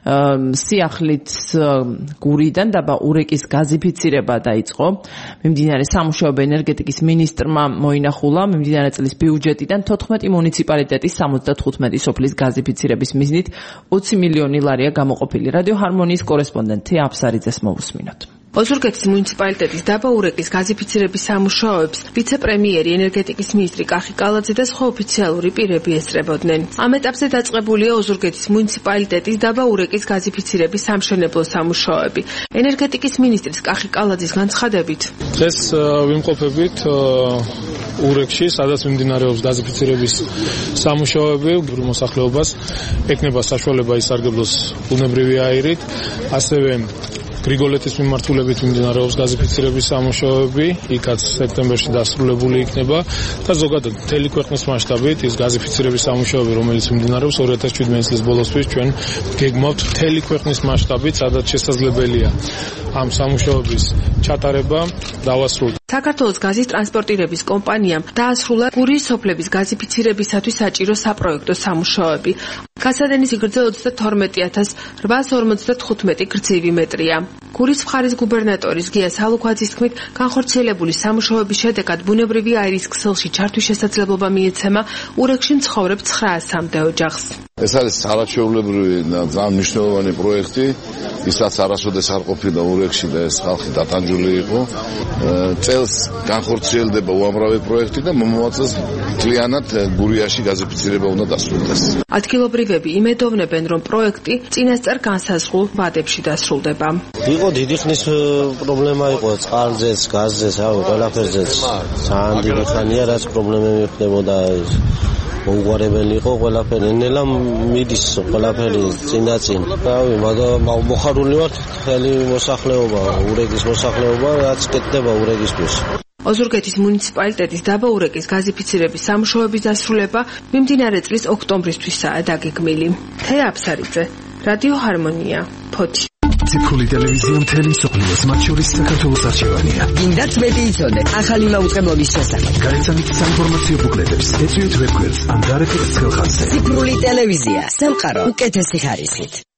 სიახლით გურიდან დაბა ურეკის გაზიფიცირება დაიწყო. მიმდინარე სამუშაოები ენერგეტიკის მინისტრმა მოინახულა მიმდინარე წლის ბიუჯეტიდან 14 მუნიციპალიტეტის 75 სოფლის გაზიფიცირების მიზნით 20 მილიონი ლარია გამოყოფილი. რადიო ჰარმონიის კორესპონდენტი აფსარიძეს მოვუსმინოთ. ოზურგეთის მუნიციპალიტეტის დაბა ურეკის გაზიფიცირების სამუშაოებს ვიცე-პრემიერი ენერგეტიკის მინისტრი კახი კალაძე და სხვა ოფიციალური პირები ესწრებოდნენ. ამ ეტაპზე დაწყებულია ოზურგეთის მუნიციპალიტეტის დაბა ურეკის გაზიფიცირების სამშენებლო სამუშაოები. ენერგეტიკის მინისტრის კახი კალაძის განცხადებით, დღეს ვიმყოფებით ურეკში, სადაც მიმდინარეობს გაზიფიცირების სამუშაოები, მოსახლეობას ეკნება საშუალება ისარგებლოს ბუნებრივი აირით, ასევე გრიგოლეთის მიმართულებით მიმდინარეობს გაზიფიცირების სამუშაოები, იქაც სექტემბერში დასრულებული იქნება და ზოგადად მთელი ქვეყნის მასშტაბით ის გაზიფიცირების სამუშაოები, რომელიც მიმდინარეობს 2017 წლის ბოლოსთვის, ჩვენ გეგმავთ მთელი ქვეყნის მასშტაბით, სადაც შესაძლებელია ამ სამუშაოების ჩატარება დავასრულოთ. საქართველოს გაზის ტრანსპორტირების კომპანიამ დაასრულა გურის სოფლების გაზიფიცირებისათვის საჭირო საპროექტო სამუშაოები. გასადენის სიგრძე 32,855 გრძივი მეტრია. გურის მხარის გუბერნატორის გია სალუქვაძის თქმით, განხორციელებული სამუშაოების შედეგად ბუნებრივი აირის ქსელში ჩართვის შესაძლებლობა მიეცემა ურეკში მცხოვრებ 900-მდე ოჯახს. ეს არის არაჩვეულებრივი და ძალიან მნიშვნელოვანი პროექტი, ისაც არასოდეს არ ყოფილა ურეკში და ეს ხალხი დატანჯული იყო. წელს განხორციელდება უამრავი პროექტი და მომავალ მთლიანად გურიაში გაზიფიცირება უნდა დასრულდეს. ადგილობრივები იმედოვნებენ, რომ პროექტი წინასწარ განსაზღვრულ ვადებში დასრულდება. იყო დიდი ხნის პრობლემა იყო წყალზეც, გაზზეც, ყველაფერზეც. ძალიან დიდი ხანია რაც პრობლემები ხდებოდა. მოუგვარებელი იყო ყველაფერი, ნელა მიდის ყველაფერი წინაწინ. რავი, მაგრამ მოხარული ვარ მთელი მოსახლეობა, ურეგის მოსახლეობა, რაც კეთდება ურეგისთვის. ოზურგეთის მუნიციპალიტეტის დაბა ურეკის გაზიფიცირების სამუშაოების დასრულება მიმდინარე წლის ოქტომბრისთვისაა დაგეგმილი. თეა აფსარიძე, რადიო ჰარმონია, ფოთი. ციფრული ტელევიზია მთელი მსოფლიოს, მათ შორის საქართველოს არჩევანია. გინდათ მეტი იცოდე ახალი მაუწყებლობის შესახებ. გარეგანით საინფორმაციო ბუკლეტებს ეწვიეთ ვებგვერდს ან დარეკეთ ხელხანზე. ციფრული ტელევიზია, სამყარო უკეთესი ხარისხით.